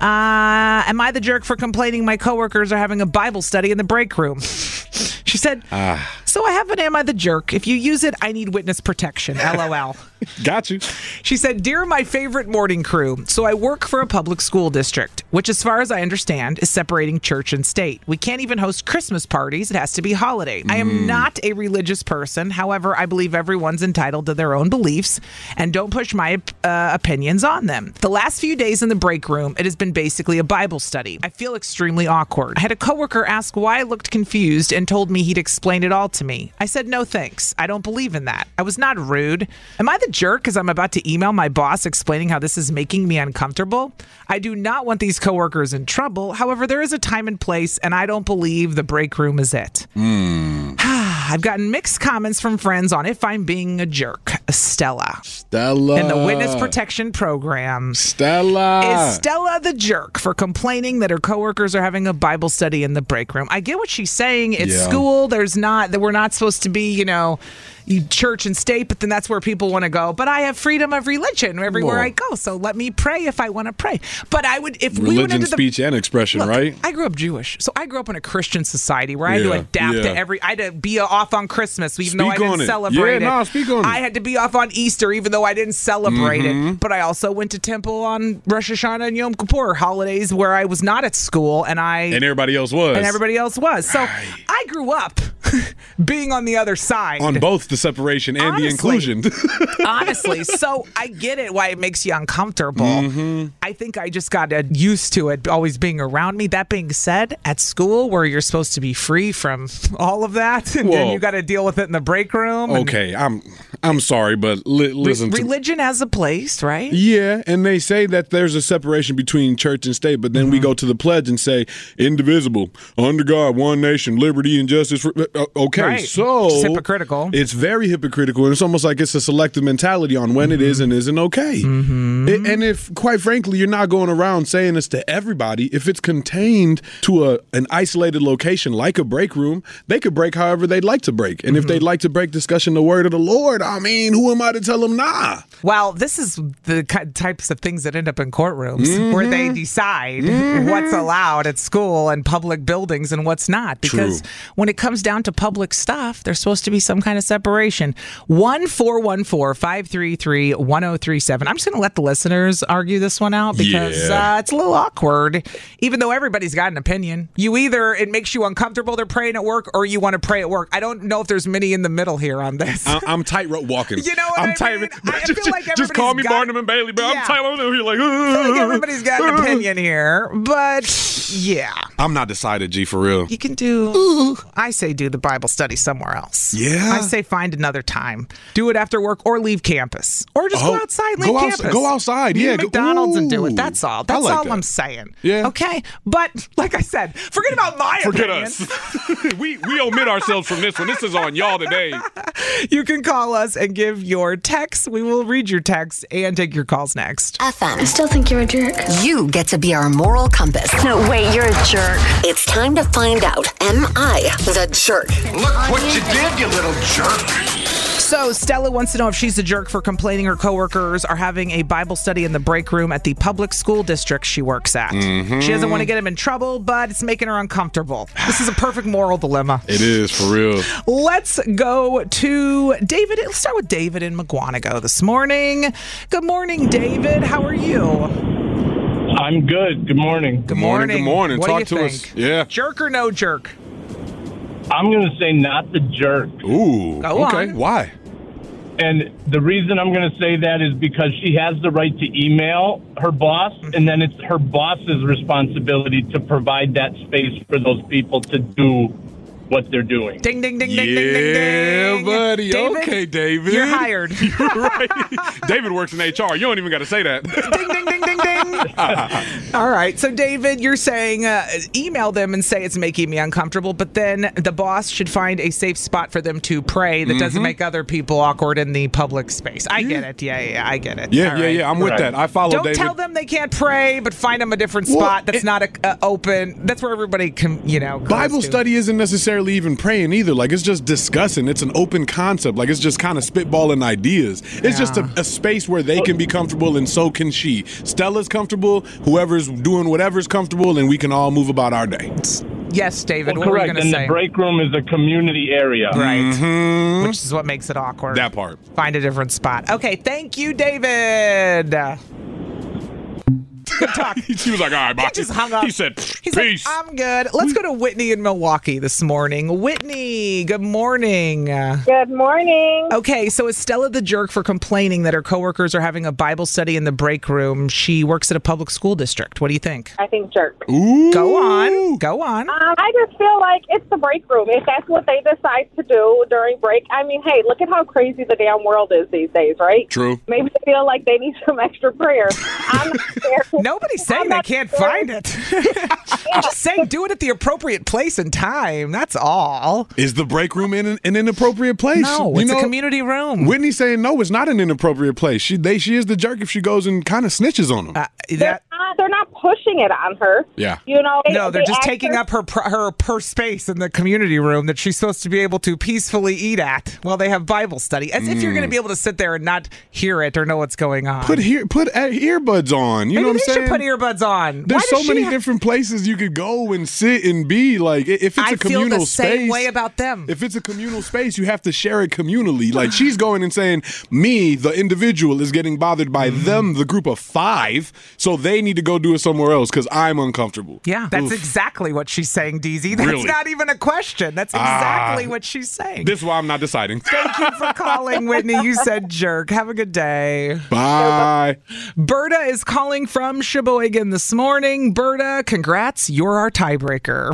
uh, Am I the jerk for complaining my coworkers are having a Bible study in the break room? She said, ah. So I have an Am I the Jerk? If you use it, I need witness protection. LOL. Got you. She said, Dear my favorite morning crew, so I work for a public school district, which as far as I understand is separating church and state. We can't even host Christmas parties. It has to be holiday. Mm. I am not a religious person. However, I believe everyone's entitled to their own beliefs and don't push my uh, opinions on them. The last few days in the break room, it has been basically a Bible study. I feel extremely awkward. I had a coworker ask why I looked confused and told me he'd explain it all to me. I said, no thanks. I don't believe in that. I was not rude. Am I the jerk because I'm about to email my boss explaining how this is making me uncomfortable? I do not want these coworkers in trouble. However, there is a time and place, and I don't believe the break room is it. Mm. I've gotten mixed comments from friends on if I'm being a jerk. Stella. Stella. In the Witness Protection Program. Stella. Is Stella the jerk for complaining that her coworkers are having a Bible study in the break room? I get what she's saying. It's yeah. school. There's not, that we're not supposed to be, you know, church and state, but then that's where people want to go. But I have freedom of religion everywhere Whoa. I go, so let me pray if I want to pray. But I would, if religion, we went into the, speech, and expression, look, right? I grew up Jewish, so I grew up in a Christian society where I yeah, had to adapt yeah. to every. I had to be off on Christmas, even speak though I didn't on it. celebrate yeah, it. No, speak on I it. had to be off on Easter, even though I didn't celebrate mm-hmm. it. But I also went to temple on Rosh Hashanah and Yom Kippur, holidays where I was not at school, and I and everybody else was, and everybody else was. So right. I grew up being on the other side, on both the separation and honestly, the inclusion. honestly, so I get it why it makes you uncomfortable. Mm-hmm. I think I just got used to it always being around me. That being said, at school where you're supposed to be free from all of that, and Whoa. then you got to deal with it in the break room. Okay, I'm I'm sorry, but li- listen. Re- religion to, has a place, right? Yeah, and they say that there's a separation between church and state, but then mm-hmm. we go to the pledge and say, indivisible, under God, one nation, liberty and justice. For, uh, okay, right. so it's hypocritical. It's very hypocritical, and it's almost like it's a selective mentality on when mm-hmm. it is and isn't okay. Mm-hmm. It, and if, quite frankly, you're not going around saying this to everybody, if it's contained to a an isolated location like a break room, they could break however they'd like to break. And mm-hmm. if they'd like to break discussion the word of the Lord, I mean, who am I to tell them nah? Well, this is the types of things that end up in courtrooms mm-hmm. where they decide mm-hmm. what's allowed at school and public buildings and what's not. Because True. when it comes down to public stuff, there's supposed to be some kind of separation. one four one four, five three three, one zero three seven. I'm just going to let the listeners argue this one out because yeah. uh, it's a little awkward, even though everybody's got an opinion. You either, it makes you uncomfortable they're praying at work, or you want to pray at work. I don't know if there's many in the middle here on this. I- I'm tightrope walking. You know what I'm I tight- mean? I just, feel like just call me got, Barnum and Bailey, but yeah. I'm tight over here like, uh, I feel like everybody's got an opinion here, but yeah. I'm not decided, G, for real. You can do, I say do the Bible study somewhere else. Yeah. I say find another time. Do it after work or leave campus. Or just oh, go outside, leave go campus. Outside, go outside, Meet yeah. at McDonald's Ooh. and do it. That's all. That's like all that. I'm saying. Yeah. Okay? But, like I said, forget about my Forget opinion. us. we, we omit ourselves from this one. This is on y'all today. You can call us and give your text. We will read your text and take your calls next. F M. I still think you're a jerk. You get to be our moral compass. No, wait, you're a jerk. It's time to find out. Am I the jerk? Look what you did, you little jerk. So Stella wants to know if she's a jerk for complaining her coworkers are having a Bible study in the break room at the public school district she works at. Mm-hmm. She doesn't want to get him in trouble, but it's making her uncomfortable. This is a perfect moral dilemma. It is, for real. Let's go to David. Let's start with David in McGuanago this morning. Good morning, David. How are you? I'm good. Good morning. Good morning. Good morning. What Talk do you to think? us. Yeah. Jerk or no jerk? I'm going to say not the jerk. Ooh. Go okay. on. Why? And the reason I'm going to say that is because she has the right to email her boss, and then it's her boss's responsibility to provide that space for those people to do what they're doing. Ding, ding, ding, ding, yeah, ding, ding, ding. buddy. David, okay, David. You're hired. You're right. David works in H R. You don't even got to say that. Ding, ding, ding, ding, ding. All right. So, David, you're saying uh, email them and say it's making me uncomfortable, but then the boss should find a safe spot for them to pray that mm-hmm. doesn't make other people awkward in the public space. I get it. Yeah, yeah, I get it. Yeah, All yeah, right. yeah. I'm with Right. that. I follow Don't David. tell them they can't pray, but find them a different spot Well, that's it- not a, uh, open. That's where everybody can, you know, goes Bible to. study isn't necessarily even praying either. Like, it's just discussing. It's an open concept. Like, it's just kind of spitballing ideas. It's just a, a space where they can be comfortable, and so can she. Stella's comfortable. Whoever's doing whatever's comfortable, and we can all move about our day. Yes, David. Well, what correct. were you And going to say? the break room is a community area. Right. Mhm. Which is what makes it awkward. That part. Find a different spot. Okay, thank you, David. Good talk. She was like, all right, bye. He just hung up. He said, He's peace. like, I'm good. Let's go to Whitney in Milwaukee this morning. Whitney, good morning. Good morning. Okay, so is Stella the jerk for complaining that her coworkers are having a Bible study in the break room? She works at a public school district. What do you think? I think jerk. Ooh. Go on. Go on. Um, I just feel like it's the break room. If that's what they decide to do during break, I mean, hey, look at how crazy the damn world is these days, right? True. Maybe they feel like they need some extra prayer. I'm not there. Nobody's saying I'm they not can't there. find it. I'm just saying do it at the appropriate place and time. That's all. Is the break room in an, an inappropriate place? No, You it's know, a community room. Whitney's saying no, it's not an inappropriate place. She they she is the jerk if she goes and kind of snitches on them. Uh, They're that, not, they're not pushing it on her. Yeah. You know, they- no, they're they just ask taking her- up her pr- her per space in the community room that she's supposed to be able to peacefully eat at while they have Bible study. As if you're going to be able to sit there and not hear it or know what's going on. Put here put uh, earbuds on. You Maybe know what I'm they saying? should put earbuds on. There's Why so does many she ha- different places you could go and sit and be. Like, if it's I a communal feel the space, same way about them. If it's a communal space, you have to share it communally. Like, she's going and saying, me, the individual, is getting bothered by Mm-hmm. them, the group of five, so they need to go do it somewhere else because I'm uncomfortable. Yeah, that's Oof. exactly what she's saying, D Z. That's Really? not even a question. That's exactly Ah. what she's saying. This is why I'm not deciding. Thank you for calling, Whitney. You said jerk. Have a good day. Bye. Berta is calling from Sheboygan this morning. Berta, congrats. You're our tiebreaker.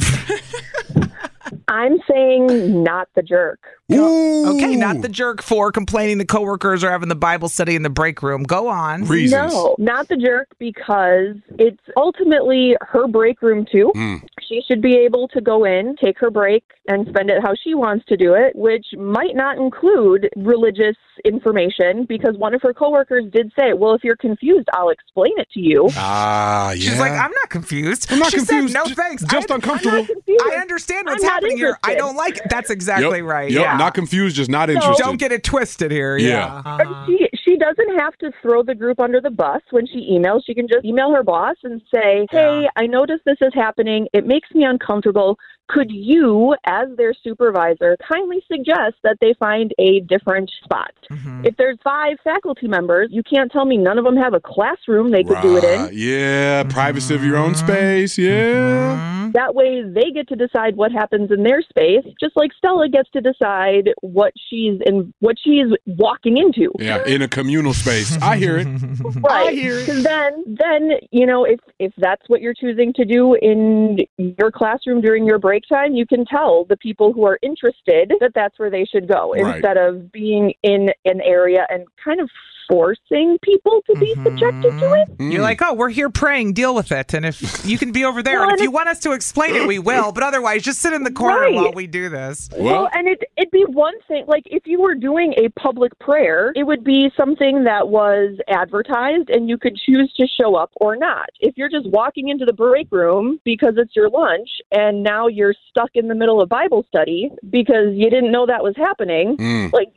I'm saying not the jerk. Ooh. Okay, not the jerk for complaining the coworkers are having the Bible study in the break room. Go on. Reasons. No, not the jerk because it's ultimately her break room too. Mm. She should be able to go in, take her break, and spend it how she wants to do it, which might not include religious information because one of her coworkers did say, well, if you're confused, I'll explain it to you. Ah, yeah. She's like, I'm not confused. I'm not she confused. Said, no, Ju- thanks. Just I, uncomfortable. I'm not confused. I understand what's I'm not happening here. I interested. don't like it. That's exactly Yep. right. Yep. Yeah. Not confused, just not interested. Don't get it twisted here. Yeah. Yeah. Uh-huh. She, she doesn't have to throw the group under the bus when she emails. She can just email her boss and say, hey, Yeah. I noticed this is happening. It makes me uncomfortable. Could you, as their supervisor, kindly suggest that they find a different spot? Mm-hmm. If there's five faculty members, you can't tell me none of them have a classroom they could do it Right. in. Yeah, privacy of your own space. Yeah. Mm-hmm. That way they get to decide what happens in their space, just like Stella gets to decide what she's in, what she's walking into. Yeah, in a communal space. I hear it. Right. I hear it. Because then, then you know, if if that's what you're choosing to do in your classroom during your break time, you can tell the people who are interested that that's where they should go Right. instead of being in an area and kind of forcing people to be subjected to it. You're like, oh, we're here praying, deal with it. And if you can be over there, well, and if you want us to explain it, we will. But otherwise, just sit in the corner right. while we do this. Well, well and it, it'd be one thing, like if you were doing a public prayer, it would be something that was advertised and you could choose to show up or not. If you're just walking into the break room because it's your lunch and now you're stuck in the middle of Bible study because you didn't know that was happening, mm. like,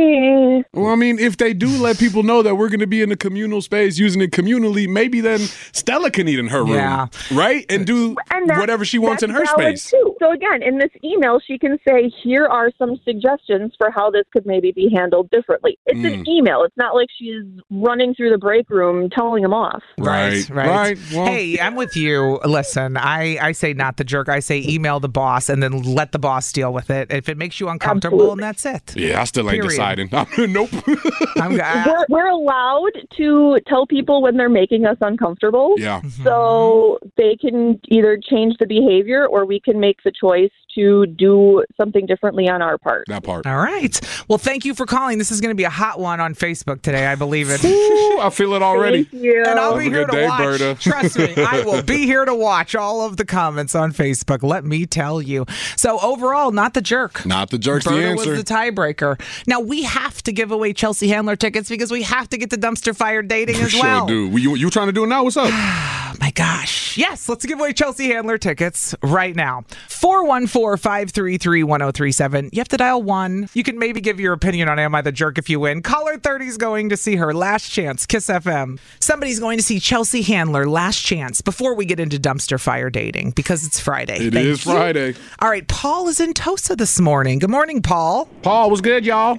eh. Well, I mean, if they do let people know that we're going to be in a communal space using it communally, maybe then Stella can eat in her room, yeah. right? And do and that, whatever she wants in her space. Too. So again, in this email, she can say, here are some suggestions for how this could maybe be handled differently. It's mm. an email. It's not like she's running through the break room telling them off. Right, right. right. Well, hey, I'm with you. Listen, I, I say not the jerk. I say email the boss and then let the boss deal with it. If it makes you uncomfortable, and that's it. Yeah, I still ain't Period. deciding. nope. I'm, uh, we're, we're allowed to tell people when they're making us uncomfortable. Yeah. So they can either change the behavior or we can make the choice to do something differently on our part. That part. All right. Well, thank you for calling. This is going to be a hot one on Facebook today, I believe it. Ooh, I feel it already. Thank you. And I'll be Have here to day, watch. Berta. Trust me, I will be here to watch all of the comments on Facebook. Let me tell you. So overall, not the jerk. Not the jerk's Berta the answer. was the tiebreaker. Now, we have to give away Chelsea Handler tickets because we have to get the dumpster fire dating as sure well. Do. You, you trying to do it now? What's up? My gosh. Yes, let's give away Chelsea Handler tickets right now. four one four, five three three, one oh three seven. You have to dial one. You can maybe give your opinion on Am I the Jerk if you win. Caller thirty is going to see her. Last chance. Kiss F M. Somebody's going to see Chelsea Handler. Last chance before we get into dumpster fire dating because it's Friday. It Thank is you. Friday. All right. Paul is in Tosa this morning. Good morning, Paul. Paul, what's good, y'all?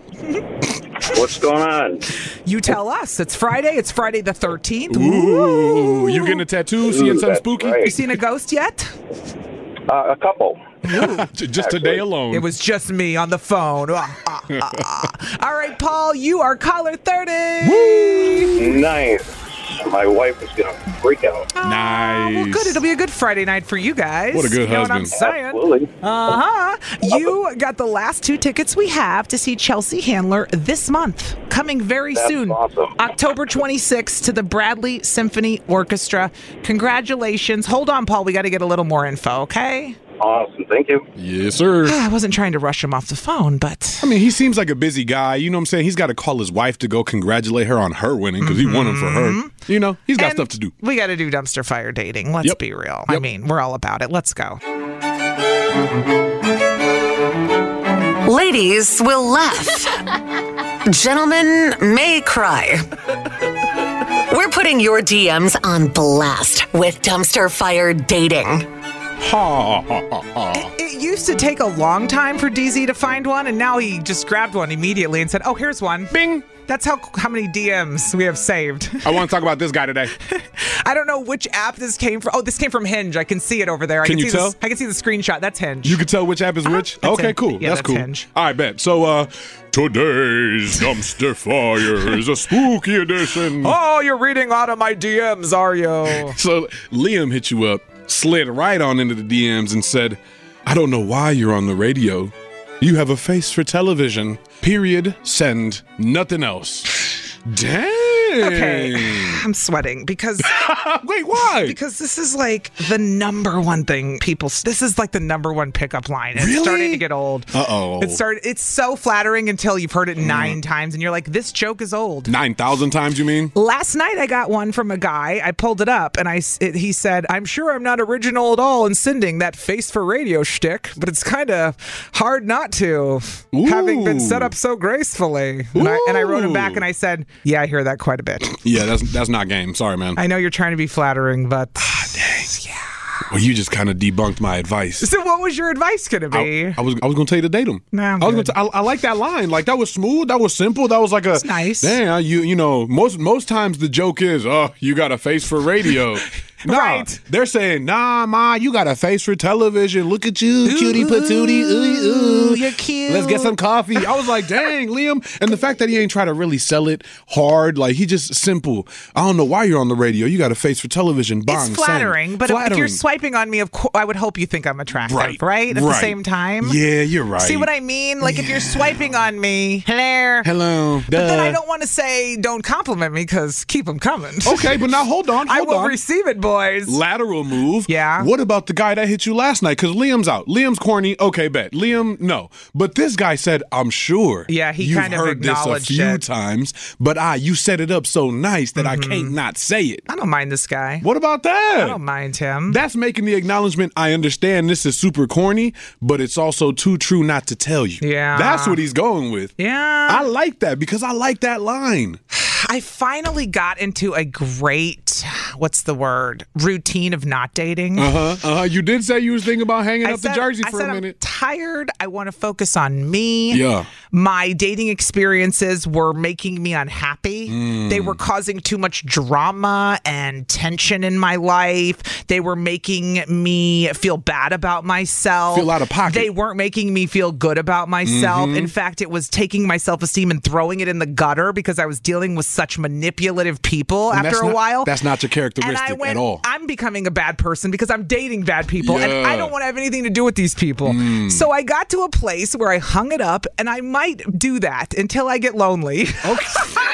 What's going on? You tell us. It's Friday. It's Friday the thirteenth. Ooh. You getting a tattoo? Ooh, seeing something spooky? Right. You seen a ghost yet? Uh, a couple. Just Actually. today alone. It was just me on the phone. Ah, ah, ah, ah. All right, Paul, you are caller thirty. Woo! Nice. My wife is going to freak out. Oh, nice. Well, good. It'll be a good Friday night for you guys. What a good you know husband. What I'm saying? Absolutely. Uh-huh. You got the last two tickets we have to see Chelsea Handler this month. Coming very That's soon. Awesome. October twenty-sixth to the Bradley Symphony Orchestra. Congratulations. Hold on, Paul. We got to get a little more info, okay? Awesome. Thank you. Yes, sir. I wasn't trying to rush him off the phone, but... I mean, he seems like a busy guy. You know what I'm saying? He's got to call his wife to go congratulate her on her winning because mm-hmm. he won him for her. You know, he's got and stuff to do. We got to do dumpster fire dating. Let's yep. be real. Yep. I mean, we're all about it. Let's go. Ladies will laugh. Gentlemen may cry. We're putting your D Ms on blast with dumpster fire dating. Ha, ha, ha, ha. It, it used to take a long time for D Z to find one, and now he just grabbed one immediately and said, oh, here's one. Bing. That's how how many D Ms we have saved. I want to talk about this guy today. I don't know which app this came from. Oh, this came from Hinge. I can see it over there. I can, can you see tell? The, I can see the screenshot. That's Hinge. You can tell which app is uh-huh. which? That's okay, it. cool. Yeah, that's, that's cool. Hinge. All right, bet. So, uh, today's dumpster fire is a spooky edition. Oh, you're reading out of my D Ms, are you? So, Liam hit you up, slid right on into the D Ms and said, I don't know why you're on the radio. You have a face for television. Period. Send. Nothing else. Dang. Okay, I'm sweating because... Wait, why? Because this is like the number one thing people... This is like the number one pickup line. It's really? starting to get old. Uh-oh. It started, it's so flattering until you've heard it nine mm. times and you're like, this joke is old. nine thousand times, you mean? Last night I got one from a guy. I pulled it up and I, it, he said, I'm sure I'm not original at all in sending that face for radio shtick, but it's kind of hard not to, Ooh. having been set up so gracefully. And I, and I wrote him back and I said, yeah, I hear that quite a bit. Yeah, that's that's not game. Sorry, man. I know you're trying to be flattering, but... Ah, dang. Yeah. Well, you just kind of debunked my advice. So what was your advice going to be? I, I was I was going to tell you to date him. No, I'm I was good. gonna t- I, I like that line. Like, that was smooth. That was simple. That was like a... It's nice. Damn, you, you know, most, most times the joke is, oh, you got a face for radio. Nah, Right. they're saying, nah, ma, you got a face for television. Look at you, cutie patootie. Ooh, ooh. You're cute. Let's get some coffee. I was like, dang, Liam. And the fact that he ain't try to really sell it hard, like he just simple. I don't know why you're on the radio. You got a face for television. Bang, It's flattering, sing. but flattering. if you're swiping on me, of course, I would hope you think I'm attractive, right? Right, At right. the same time. Yeah, you're right. See what I mean? Like if you're swiping on me, hello. Hello. But then Duh. I don't want to say don't compliment me because keep them coming. Okay, but now hold on, hold I will on. receive it, boys. Lateral move. Yeah. What about the guy that hit you last night? Because Liam's out. Liam's corny. Okay, bet. Liam, no. But this guy said, I'm sure. Yeah, he you've kind of heard this a acknowledged few it. times, but ah, you set it up so nice that Mm-hmm. I can't not say it. I don't mind this guy. What about that? I don't mind him. That's making the acknowledgement. I understand this is super corny, but it's also too true not to tell you. Yeah. That's what he's going with. Yeah. I like that because I like that line. I finally got into a great, what's the word, routine of not dating. Uh huh. Uh huh. You did say you was thinking about hanging I up said- the jersey I for said a I'm minute. tired. I want to focus on me. Yeah. My dating experiences were making me unhappy. Mm. They were causing too much drama and tension in my life. They were making me feel bad about myself. Feel out of pocket. They weren't making me feel good about myself. Mhm. In fact, it was taking my self-esteem and throwing it in the gutter because I was dealing with such manipulative people And after that's a not- while. That's not your And characteristic I went, at all. I'm becoming a bad person because I'm dating bad people and Yeah. I don't want to have anything to do with these people. Mm. So I got to a place where I hung it up and I might do that until I get lonely. Okay.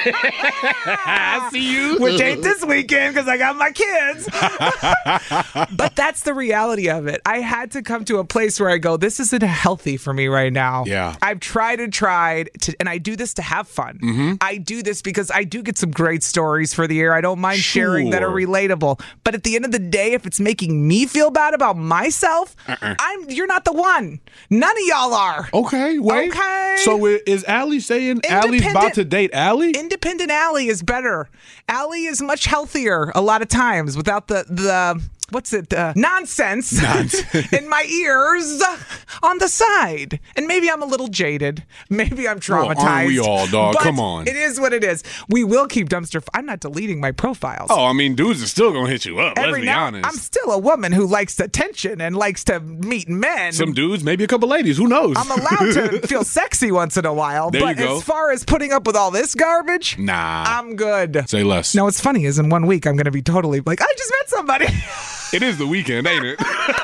I see you. Which ain't this weekend because I got my kids. But that's the reality of it. I had to come to a place where I go, this isn't healthy for me right now. Yeah. I've tried and tried, to, and I do this to have fun. Mm-hmm. I do this because I do get some great stories for the air. I don't mind sharing that are Sure. relatable. But at the end of the day, if it's making me feel bad about myself, Uh-uh. I'm you're not the one. None of y'all are. Okay, wait. Okay. So i- is Allie saying Allie's about to date Allie? Independent Allie is better. Allie is much healthier a lot of times without the the what's it uh, nonsense, Nonsense. in my ears on the side. And maybe I'm a little jaded. Maybe I'm Well, traumatized. aren't we all, dog? But Come on. It is what it is. We will keep dumpster. F- I'm not deleting my profiles. Oh, I mean, dudes are still gonna hit you up. Every let's be now, honest. I'm still a woman who likes attention and likes to meet men. Some dudes, maybe a couple ladies. Who knows? I'm allowed to feel sexy once in a while. There you but go. as far as putting up with all this garbage, Nah. I'm good. Say less. Now, what's funny is in one week, I'm going to be totally like, I just met somebody. It is the weekend, ain't it?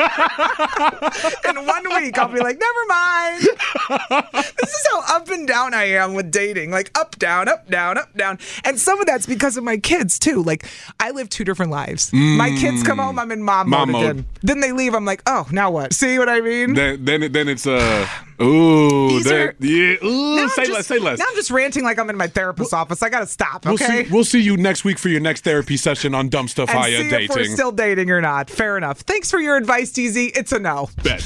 In one week, I'll be like, never mind. This is how up and down I am with dating. Like up, down, up, down, up, down. And some of that's because of my kids, too. Like, I live two different lives. My kids come home, I'm in mom, Mom mode mode. again. Then they leave, I'm like, oh, now what? See what I mean? then, then, it, then it's uh, ooh, These that, are- yeah, ooh, Now I'm say just- less, say less. Now I'm just ranting like I'm in my therapist's office. I got to stop, We'll okay? see. We'll see you next week for your next therapy session on Dumb Stuff and Higher see Dating. if we're still dating or not. Fair enough. Thanks for your advice, D Z. It's a no. Bet.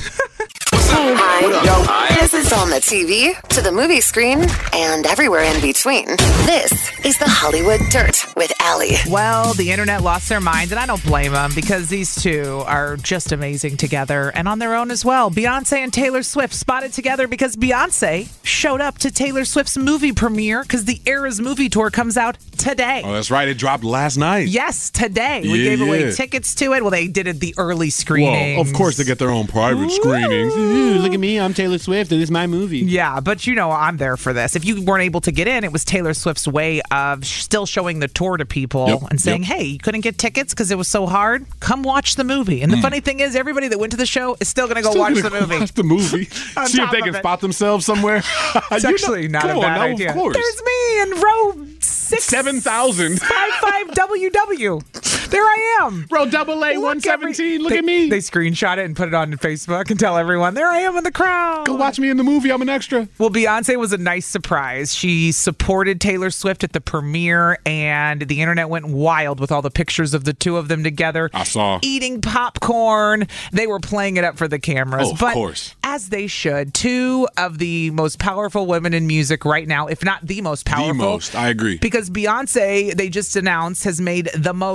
Hi. This is on the T V, to the movie screen, and everywhere in between. This is the Hollywood Dirt with Allie. Well, the internet lost their mind, and I don't blame them because these two are just amazing together and on their own as well. Beyonce and Taylor Swift spotted together because Beyonce showed up to Taylor Swift's movie premiere because the Eras movie tour comes out today. Oh, that's right. It dropped last night. Yes, today. We Yeah, gave away yeah. tickets to it. Well, they did it the early screening. Well, of course they get their own private screenings. Ooh, look at me. I'm Taylor Swift, and this is my movie. Yeah, but you know, I'm there for this. If you weren't able to get in, it was Taylor Swift's way of sh- still showing the tour to people Yep, and saying, yep. hey, you couldn't get tickets because it was so hard? Come watch the movie. And the funny thing is, everybody that went to the show is still going to go Still watch gonna the go movie. Watch the movie. On See if top they of can it. spot themselves somewhere. It's You know- actually not come a on, bad now, idea. Of course. There's me in row six. seven thousand. Five five W W. There I am. Row double A one seventeen. Look They- at me. They screenshot it and put it on Facebook and tell everyone, there I am in the crowd. Go watch me in the movie. I'm an extra. Well, Beyonce was a nice surprise. She supported Taylor Swift at the premiere, and the internet went wild with all the pictures of the two of them together. I saw. Eating popcorn. They were playing it up for the cameras. Oh, of but course. as they should. Two of the most powerful women in music right now, if not the most powerful. The most. I agree. Because Beyonce, they just announced, has made the most ever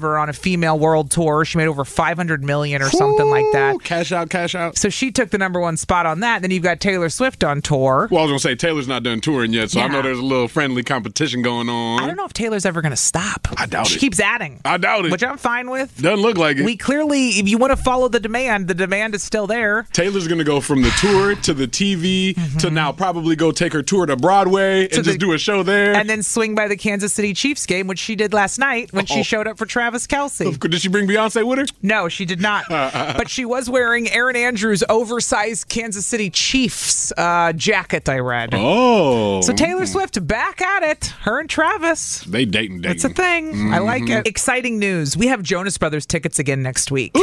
ever on a female world tour. She made over five hundred million dollars or something like that. Cash out, cash out. So she took the number one spot on that. Then you've got Taylor Swift on tour. Well, I was going to say, Taylor's not done touring yet, so Yeah. I know there's a little friendly competition going on. I don't know if Taylor's ever going to stop. I doubt she it. She keeps adding. I doubt it. Which I'm fine with. Doesn't look like it. We clearly, if you want to follow the demand, the demand is still there. Taylor's going to go from the tour to the T V mm-hmm. to now probably go take her tour to Broadway and to just the, do a show there. And then swing by the Kansas City Chiefs game, which she did last night when oh. she showed up for Travis Kelce. Did she bring Beyonce with her? No, she did not. But she was wearing Aaron Andrews' oversized Kansas City Chiefs uh, jacket, I read. Oh. So Taylor Swift back at it. Her and Travis. They dating, dating. It's a thing. Mm-hmm. I like it. Exciting news. We have Jonas Brothers tickets again next week.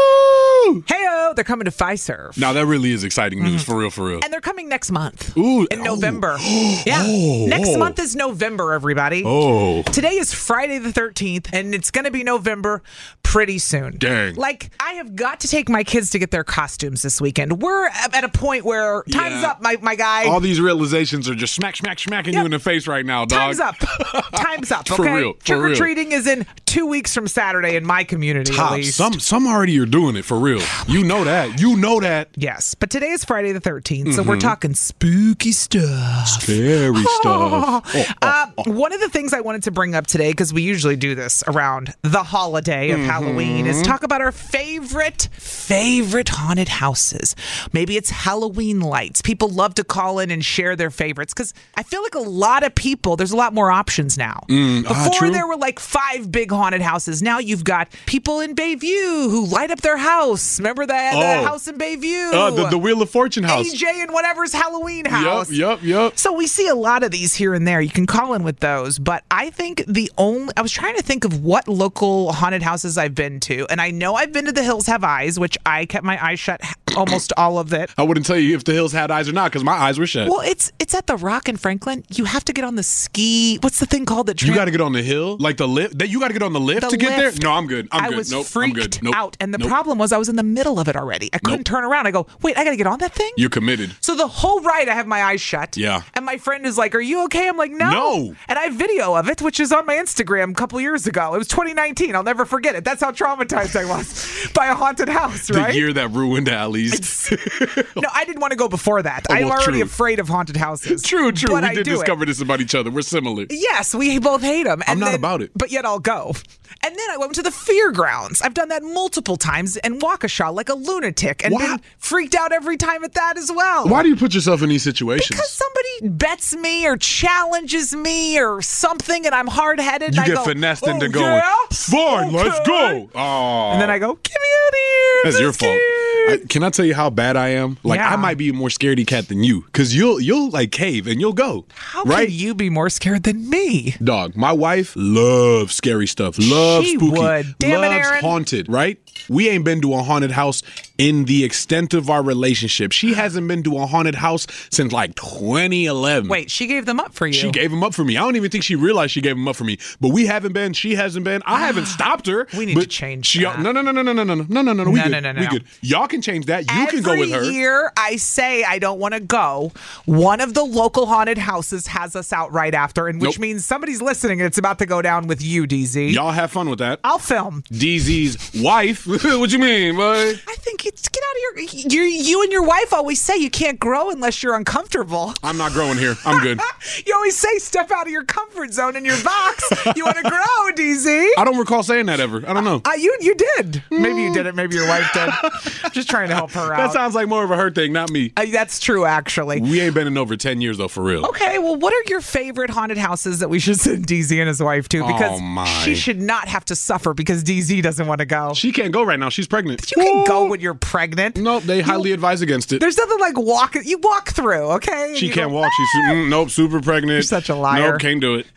Ooh! Hey-o, they're coming to Fiserv. Now, that really is exciting news, mm-hmm. for real, for real. And they're coming next month. Ooh. In oh. November. yeah. Oh. Next oh. month is November, everybody. Oh. Today is Friday the thirteenth, and it's going to be November pretty soon. Dang. Like, I have got to take my kids to get their costumes this weekend. We're at a point where time's yeah. up, my, my guy. All these realizations are just smack, smack, smacking yep. you in the face right now, dog. Time's up. Time's up, okay? For real. For Trick-or-treating real. is in two weeks from Saturday in my community, Top. at least. Some, some already are doing it, for real. You know that. You know that. Yes, but today is Friday the thirteenth, mm-hmm. so we're talking spooky stuff. Scary stuff. Oh, oh, uh, oh. One of the things I wanted to bring up today, because we usually do this around the holiday of mm-hmm. Halloween, is talk about our favorite, favorite haunted houses. Maybe it's Halloween lights. People love to call in and share their favorites, because I feel like a lot of people, there's a lot more options now. Mm, Before uh, there were like five big haunted houses. Now you've got people in Bayview who light up their house. Remember that, oh. that house in Bayview? Uh, the, the Wheel of Fortune house. A J and whatever's Halloween house. Yep, yep, yep. So we see a lot of these here and there. You can call in with those. But I think the only, I was trying to think of what local haunted houses I've been to. And I know I've been to the Hills Have Eyes, which I kept my eyes shut almost all of it. I wouldn't tell you if the Hills had eyes or not because my eyes were shut. Well, it's it's at the Rock in Franklin. You have to get on the ski. What's the thing called? That you got to get on the hill, like the lift. You got to get on the lift the to get lift. there. No, I'm good. I'm I good. was nope, freaked I'm good. Nope. out, and the nope. problem was I was in the middle of it already. I couldn't nope. turn around. I go, wait, I got to get on that thing. You're committed. So the whole ride, I have my eyes shut. Yeah. And my friend is like, "Are you okay?" I'm like, "No." No. And I have video of it, which is on my Instagram a couple years ago. It was twenty nineteen. I'll never forget it. That's how traumatized I was by a haunted house. Right. The year that ruined Alleys. No, I didn't want to go before that. Oh, well, I'm already true. afraid of haunted houses. True, true. But we I did do discover it. this about each other. We're similar. Yes, we both hate them. And I'm not then, about it. But yet I'll go. And then I went to the fairgrounds. I've done that multiple times in Waukesha like a lunatic and Why? been freaked out every time at that as well. Why do you put yourself in these situations? Because somebody bets me or challenges me or something and I'm hard-headed. You and get I go, finessed oh, into going, yeah? fine, okay. let's go. Oh. And then I go, get me out of here. That's I'm your fault. I, can I tell you how bad I am? Like, Yeah. I might be a more scaredy cat than you because you'll, you'll like cave and you'll go. How right? can you be more scared than me? Dog, my wife loves scary stuff. Loves She spooky. would. Damn it, loves Aaron. haunted, right? We ain't been to a haunted house in the extent of our relationship. She hasn't been to a haunted house since like twenty eleven. Wait, she gave them up for you. She gave them up for me. I don't even think she realized she gave them up for me. But we haven't been. She hasn't been. I haven't stopped her. We need but to change she, that. No, no, no, no, no, no, no, no, no, no, no. We No, good. no, no, no, we no. good. Y'all can change that. You Every can go with her. year I say I don't want to go. One of the local haunted houses has us out right after, and which Nope. means somebody's listening and it's about to go down with you, D Z. Y'all have fun with that. I'll film. D Z's wife. What you mean, boy? I think it's get out of here. You, you and your wife always say you can't grow unless you're uncomfortable. I'm not growing here. I'm good. You always say step out of your comfort zone in your box. You want to grow, D Z. I don't recall saying that ever. I don't know. Uh, you you did. Maybe you did it. Maybe your wife did. I'm just trying to help her out. That sounds like more of a her thing, not me. Uh, that's true, actually. We ain't been in over ten years, though, for real. Okay, well, what are your favorite haunted houses that we should send D Z and his wife to? Because Oh, my. she should not have to suffer because D Z doesn't want to go. She can't go right now. She's pregnant. You can go when you're pregnant. Nope, they highly advise against it. There's nothing like walk. You walk through, okay? She You can't go, walk. She's su- mm, nope, super pregnant. You're such a liar. Nope, can't do it.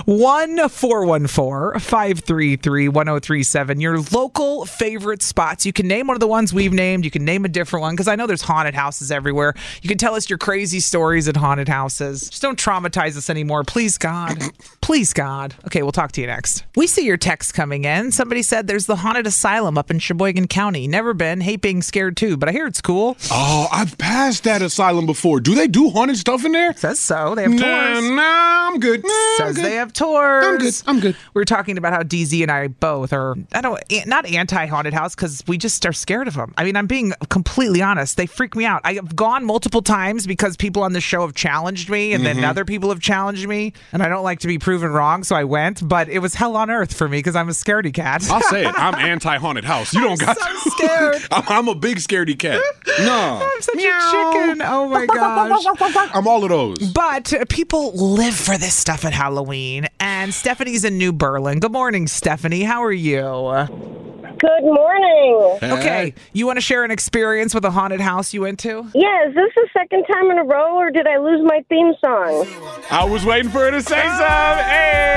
one four one four, five three three, one zero three seven. Your local favorite spots. You can name one of the ones we've named. You can name a different one because I know there's haunted houses everywhere. You can tell us your crazy stories at haunted houses. Just don't traumatize us anymore. Please, God. Please, God. Okay, we'll talk to you next. We see your text coming in. Somebody said there's the haunted asylum up in Sheboygan County. Never been. Hate being scared too. too, but I hear it's cool. Oh, I've passed that asylum before. Do they do haunted stuff in there? It says so. They have nah, tours. Nah, I'm good. Nah, Says I'm good. they have tours. I'm good. I'm good. We were talking about how D Z and I both are, I don't, not anti-haunted house because we just are scared of them. I mean, I'm being completely honest. They freak me out. I have gone multiple times because people on the show have challenged me, and Mm-hmm. then other people have challenged me, and I don't like to be proven wrong, so I went. But it was hell on earth for me because I'm a scaredy cat. I'll say it. I'm anti-haunted house. You don't I'm got so to. scared. I'm, I'm a big scaredy cat. No. I'm such a chicken. Oh my gosh. I'm all of those. But uh, people live for this stuff at Halloween, and Stephanie's in New Berlin. Good morning, Stephanie. How are you? Good morning. Okay, you want to share an experience with a haunted house you went to? Yeah, is this the second time in a row, or did I lose my theme song? I was waiting for her to say something.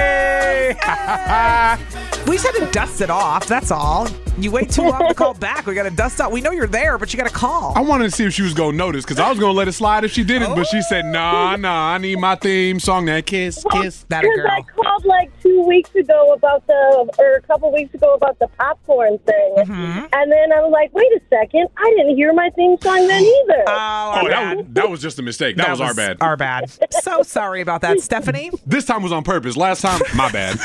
Hey! We just had to dust it off, that's all. You wait too long to call back. We got to dust out. We know you're there, but you got to call. I wanted to see if she was going to notice, because I was going to let it slide if she didn't, but she said, nah, nah, I need my theme song. That kiss, Well, kiss. That a Because girl. I called like two weeks ago about the, or a couple weeks ago about the popcorn thing. Mm-hmm. And then I was like, wait a second, I didn't hear my theme song then either. Oh, Oh, that was, that was just a mistake. That, was, our bad. Our bad. So sorry about that, Stephanie. This time was on purpose. Last time, my bad.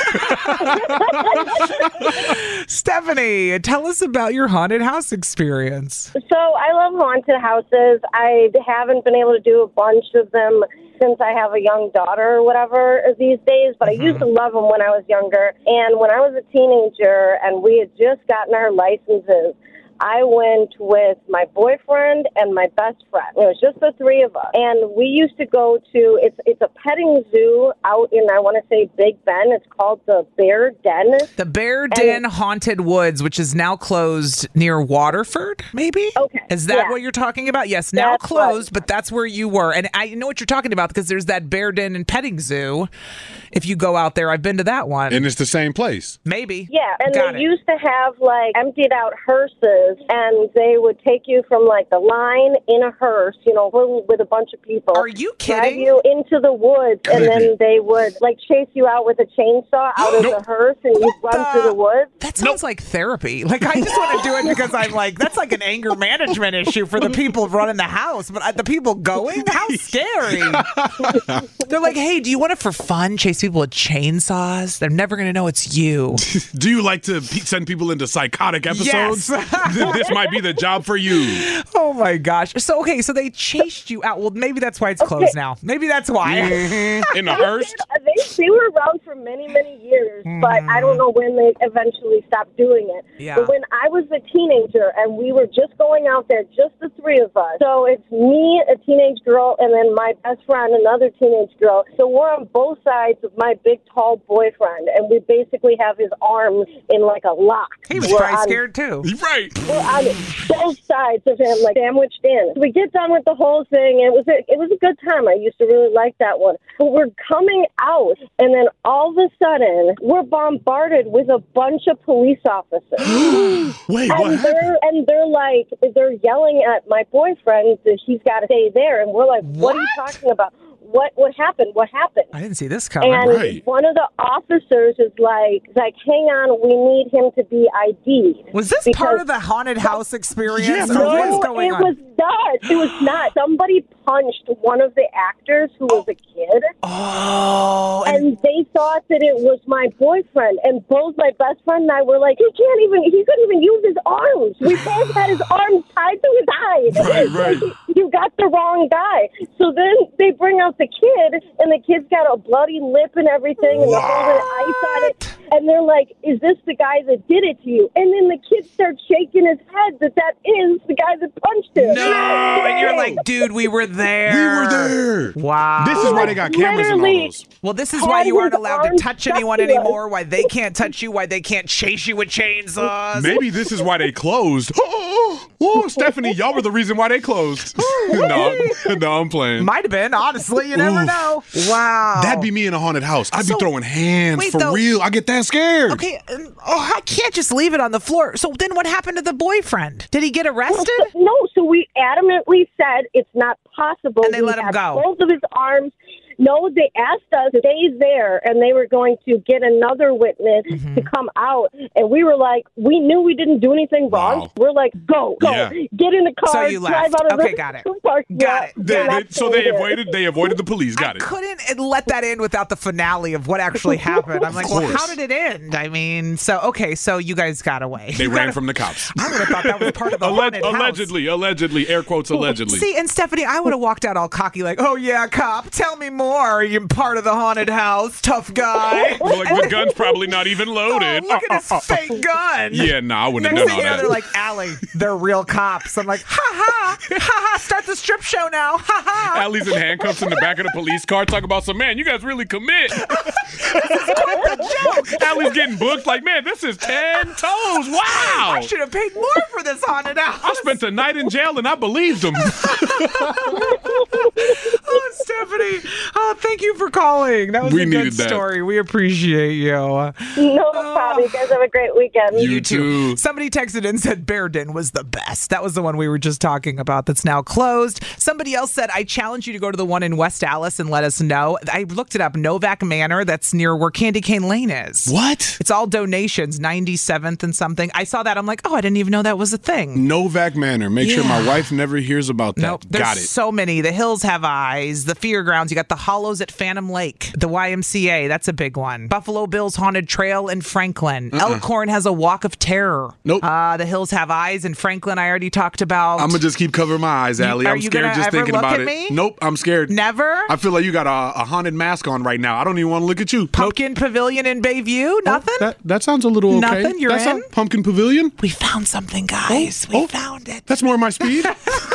Stephanie, tell us about your haunted house experience. So I love haunted houses. I haven't been able to do a bunch of them since I have a young daughter or whatever these days, but Mm-hmm. I used to love them when I was younger. And when I was a teenager and we had just gotten our licenses, I went with my boyfriend and my best friend. It was just the three of us. And we used to go to, it's it's a petting zoo out in, I want to say, Big Bend. It's called the Bear Den. The Bear Den Haunted Woods, which is now closed near Waterford, maybe? Okay. Is that yeah. what you're talking about? Yes, now That's closed, right. but that's where you were. And I know what you're talking about because there's that Bear Den and Petting Zoo. If you go out there, I've been to that one. And it's the same place. Maybe. Yeah, and Got they it. used to have like emptied out hearses, and they would take you from like the line in a hearse, you know, with, with a bunch of people. Are you Drive kidding? you into the woods, and then they would like chase you out with a chainsaw out of the hearse, and you run the- through the woods. That sounds like therapy. Like, I just want to do it because I'm like, that's like an anger management issue for the people running the house. But uh, the people going? How scary. They're like, hey, do you want it for fun? Chase people with chainsaws? They're never going to know it's you. Do you like to pe- send people into psychotic episodes? Yes. This might be the job for you. Oh, my gosh. So, okay, so they chased you out. Well, maybe that's why it's closed now. Maybe that's why. Mhm. In the hearse? They, they were around for many, many years, but I don't know when they eventually stopped doing it. Yeah. But when I was a teenager and we were just going out there, just the three of us, so it's me, a teenage girl, and then my best friend, another teenage girl. So we're on both sides of my big, tall boyfriend, and we basically have his arms in like a lock. He was We're probably on- scared, too. Right. We're on both sides of him, like sandwiched in. We get done with the whole thing. It was a, it was a good time. I used to really like that one. But we're coming out, and then all of a sudden, we're bombarded with a bunch of police officers. Wait, and what they're and they're like they're yelling at my boyfriend that he's got to stay there, and we're like, "What, are you talking about? What what happened? What happened?" I didn't see this coming. And Right. one of the officers is like, like, hang on, we need him to be I D'd. Was this part of the haunted house experience? Yeah, or what is No, going it on? was not. It was not. Somebody punched one of the actors who was a kid, Oh, and and they thought that it was my boyfriend. And both my best friend and I were like, he can't even, he couldn't even use his arms. We both had his arms tied to his eyes. Right, right. Like, you got the wrong guy. So then they bring out the kid, and the kid's got a bloody lip and everything, and the whole ice on it. And they're like, is this the guy that did it to you? And then the kid starts shaking his head that that is the guy that punched him. no, and you're like, dude, we were there. We were there. Wow. This is why they got cameras in all Literally. those. Well, this is why you aren't his allowed to arms touch stuck anyone to us. anymore, why they can't touch you, why they can't chase you with chainsaws. Maybe this is why they closed. Oh, oh, Stephanie, y'all were the reason why they closed. no, no, I'm playing. Might have been, honestly. You never Oof. know. Wow. That'd be me in a haunted house. I'd So- be throwing hands wait, for though- real. I get that scared. Okay, um, oh, I can't just leave it on the floor. So then what happened to the boyfriend? Did he get arrested? No, so we adamantly said it's not possible. And they We let him had go. Both of his arms. No, they asked us to stay there, and they were going to get another witness Mm-hmm. to come out. And we were like, we knew we didn't do anything wrong. Wow. We're like, go, go, Yeah. get in the car, So you drive left. out of Okay, the got it. parking Got lot. it. We're They- not they- so staying they here. avoided they avoided the police. Got it. Couldn't let that in without the finale of what actually happened. I'm like, well, course. how did it end? I mean, so okay, so you guys got away. They You ran gotta- from the cops. I would have thought that was part of the Alleg- haunted house. allegedly, allegedly, air quotes allegedly. See, and Stephanie, I would have walked out all cocky, like, "Oh yeah, cop, tell me more. You're part of the haunted house, tough guy." Well, like the gun's probably not even loaded. Oh, look at his fake gun. Yeah, nah, I wouldn't Next have done thing all you know, that. they're like, Allie, they're real cops. I'm like, ha ha, ha ha, start the strip show now, ha ha. Allie's in handcuffs in the back of the police car talking about some, man, you guys really commit. Allie's getting booked like, man, this is ten toes. Wow. I should have paid more for this haunted house. I spent the night in jail and I believed him. Oh, Stephanie, oh, thank you for calling. That was We a needed good that. story. We appreciate you. No problem. You guys have a great weekend. You too. Somebody texted and said Bear Den was the best. That was the one we were just talking about that's now closed. Somebody else said, I challenge you to go to the one in West Allis and let us know. I looked it up, Novak Manor, that's near where Candy Cane Lane is. What? It's all donations, ninety-seventh and something. I saw that. I'm like, oh, I didn't even know that was a thing. Novak Manor. Make sure my Yeah. wife never hears about that. Nope. There's Got it. so many. The Hills Have Eyes, the Fear Grounds. You got the Hollows at Phantom Lake, the Y M C A. That's a big one. Buffalo Bill's Haunted Trail in Franklin. Uh-uh. Elkhorn has a Walk of Terror. Nope. Uh, the Hills Have Eyes in Franklin. I already talked about. I'm gonna just keep covering my eyes, You- Allie. are I'm you scared gonna just ever thinking look about at it. me? Nope, I'm scared. Never. I feel like you got a, a haunted mask on right now. I don't even want to look at you. Pumpkin Pavilion in Bayview. Nothing. That that sounds a little okay. Nothing? You're That's in? a Pumpkin Pavilion. We found something, guys. Oh, we oh. found it. That's more my speed.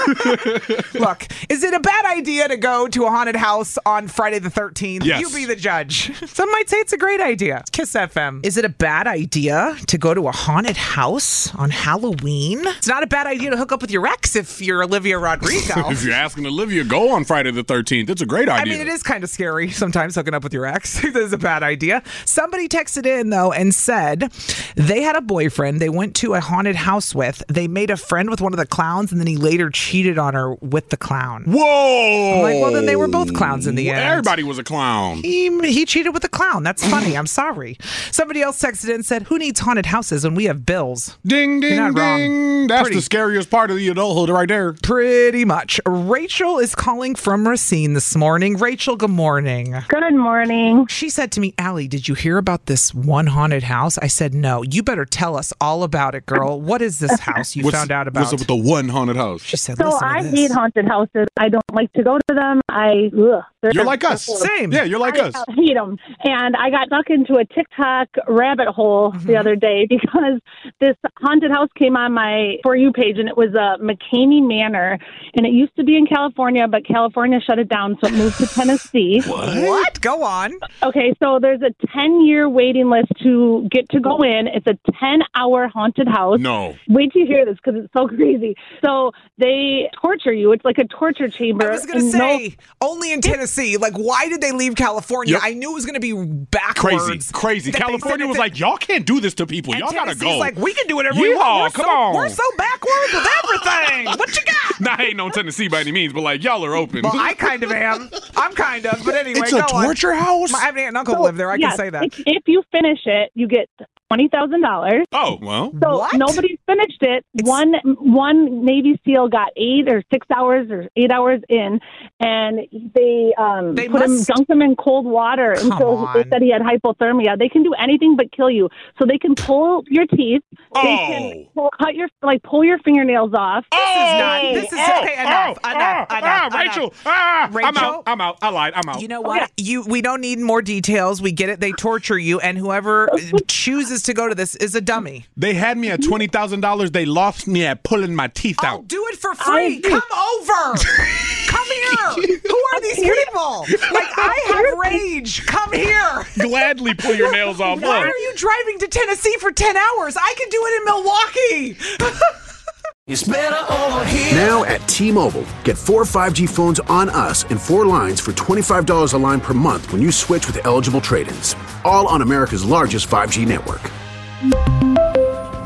Look, is it a bad idea to go to a haunted house on Friday the thirteenth? Yes. You be the judge. Some might say it's a great idea. Kiss F M. Is it a bad idea to go to a haunted house on Halloween? It's not a bad idea to hook up with your ex if you're Olivia Rodrigo. If you're asking Olivia, go on Friday the thirteenth. It's a great I idea. mean, it is kind of scary sometimes hooking up with your ex. That is a bad idea. Somebody texted in, though, and said they had a boyfriend they went to a haunted house with. They made a friend with one of the clowns, and then he later cheated on her with the clown. Whoa! I'm like, well, then they were both clowns in the end. Everybody was a clown. He, he cheated with a clown. That's funny. I'm sorry. Somebody else texted in and said, who needs haunted houses when we have bills? Ding, ding, You're not wrong. ding. That's Pretty- the scariest part of the adulthood right there. Pretty much. Rachel is calling from Racine this morning. Rachel, good morning. Good morning. She said to me, Allie, did you hear about this one haunted house? I said, no. You better tell us all about it, girl. What is this house you What's- found out about? What's up with the one haunted house? She said, So listen to I this. hate haunted houses. I don't like to go to them. I ugh, they're- You're like us. Same. Yeah, you're like I us. hate them. And I got stuck into a TikTok rabbit hole Mm-hmm. the other day because this haunted house came on my For You page, and it was a McCamey Manor, and it used to be in California, but California shut it down, so it moved to Tennessee. What? Go on. Okay, so there's a ten-year waiting list to get to go in. It's a ten-hour haunted house. No. Wait till you hear this because it's so crazy. So they torture you. It's like a torture chamber. I was going to and say, no- only in Tennessee. Like, why did they leave California? Yep. I knew it was going to be backwards. Crazy, crazy. That they California said was if like, y'all can't do this to people. And Y'all gotta Tennessee's go. like, we can do whatever we Yeehaw, want. We're come so, on. We're so backwards with everything. What you got? Nah, I ain't no Tennessee by any means, but like, y'all are open. Well, I kind of am. I'm kind of. But anyway, It's go a torture on. house? My, I have an aunt and uncle So, live there. I yes, can say that. If, if you finish it, you get twenty thousand dollars. Oh, well. So What? nobody's finished it. One one Navy SEAL got eight or six hours or eight hours in, and they um They put must- him dunked him in cold water Come until on. they said he had hypothermia. They can do anything but kill you. So they can pull your teeth. They Oh. can pull, cut your like pull your fingernails off. This is not. This is oh, okay. Enough. oh, enough. oh, enough. ah, enough. Rachel. Ah, I'm Rachel? out. I'm out. I lied. I'm out. You know what? You we don't need more details. We get it. They torture you, and whoever chooses to go to this is a dummy. They had me at twenty thousand dollars. They lost me at pulling my teeth I'll out. do it for free. Come over. Come here. Who are these people? Like, I have rage. Come here. Gladly pull your nails off. Why Look. are you driving to Tennessee for ten hours? I can do it in Milwaukee. It's better over here. Now at T-Mobile, get four five G phones on us and four lines for twenty-five dollars a line per month when you switch with eligible trade-ins. All on America's largest five G network.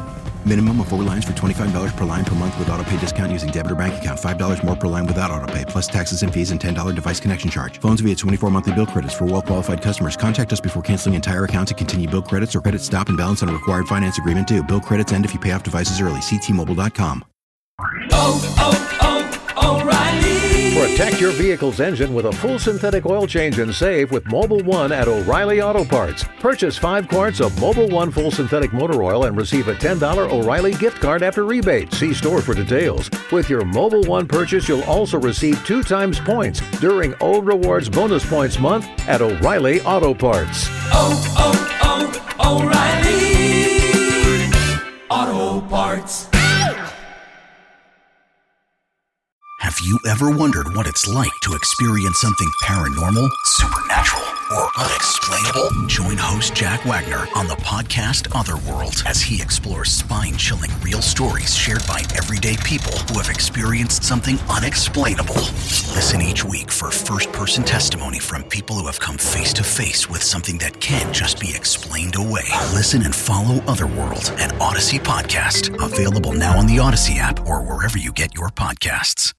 Minimum of four lines for twenty-five dollars per line per month with auto pay discount using debit or bank account. five dollars more per line without auto pay, plus taxes and fees and ten dollars device connection charge. Phones via twenty-four monthly bill credits for well-qualified customers. Contact us before canceling entire account to continue bill credits or credit stop and balance on a required finance agreement due. Bill credits end if you pay off devices early. See T Mobile dot com. Oh, oh, oh, O'Reilly. Protect your vehicle's engine with a full synthetic oil change and save with Mobile One at O'Reilly Auto Parts. Purchase five quarts of Mobile One full synthetic motor oil and receive a ten dollars O'Reilly gift card after rebate. See store for details. With your Mobile One purchase, you'll also receive two times points during O Rewards Bonus Points Month at O'Reilly Auto Parts. Oh, oh, oh, O'Reilly Auto Parts. Have you ever wondered what it's like to experience something paranormal, supernatural, or unexplainable? Join host Jack Wagner on the podcast Otherworld as he explores spine-chilling real stories shared by everyday people who have experienced something unexplainable. Listen each week for first-person testimony from people who have come face-to-face with something that can't just be explained away. Listen and follow Otherworld, an Odyssey podcast, available now on the Odyssey app or wherever you get your podcasts.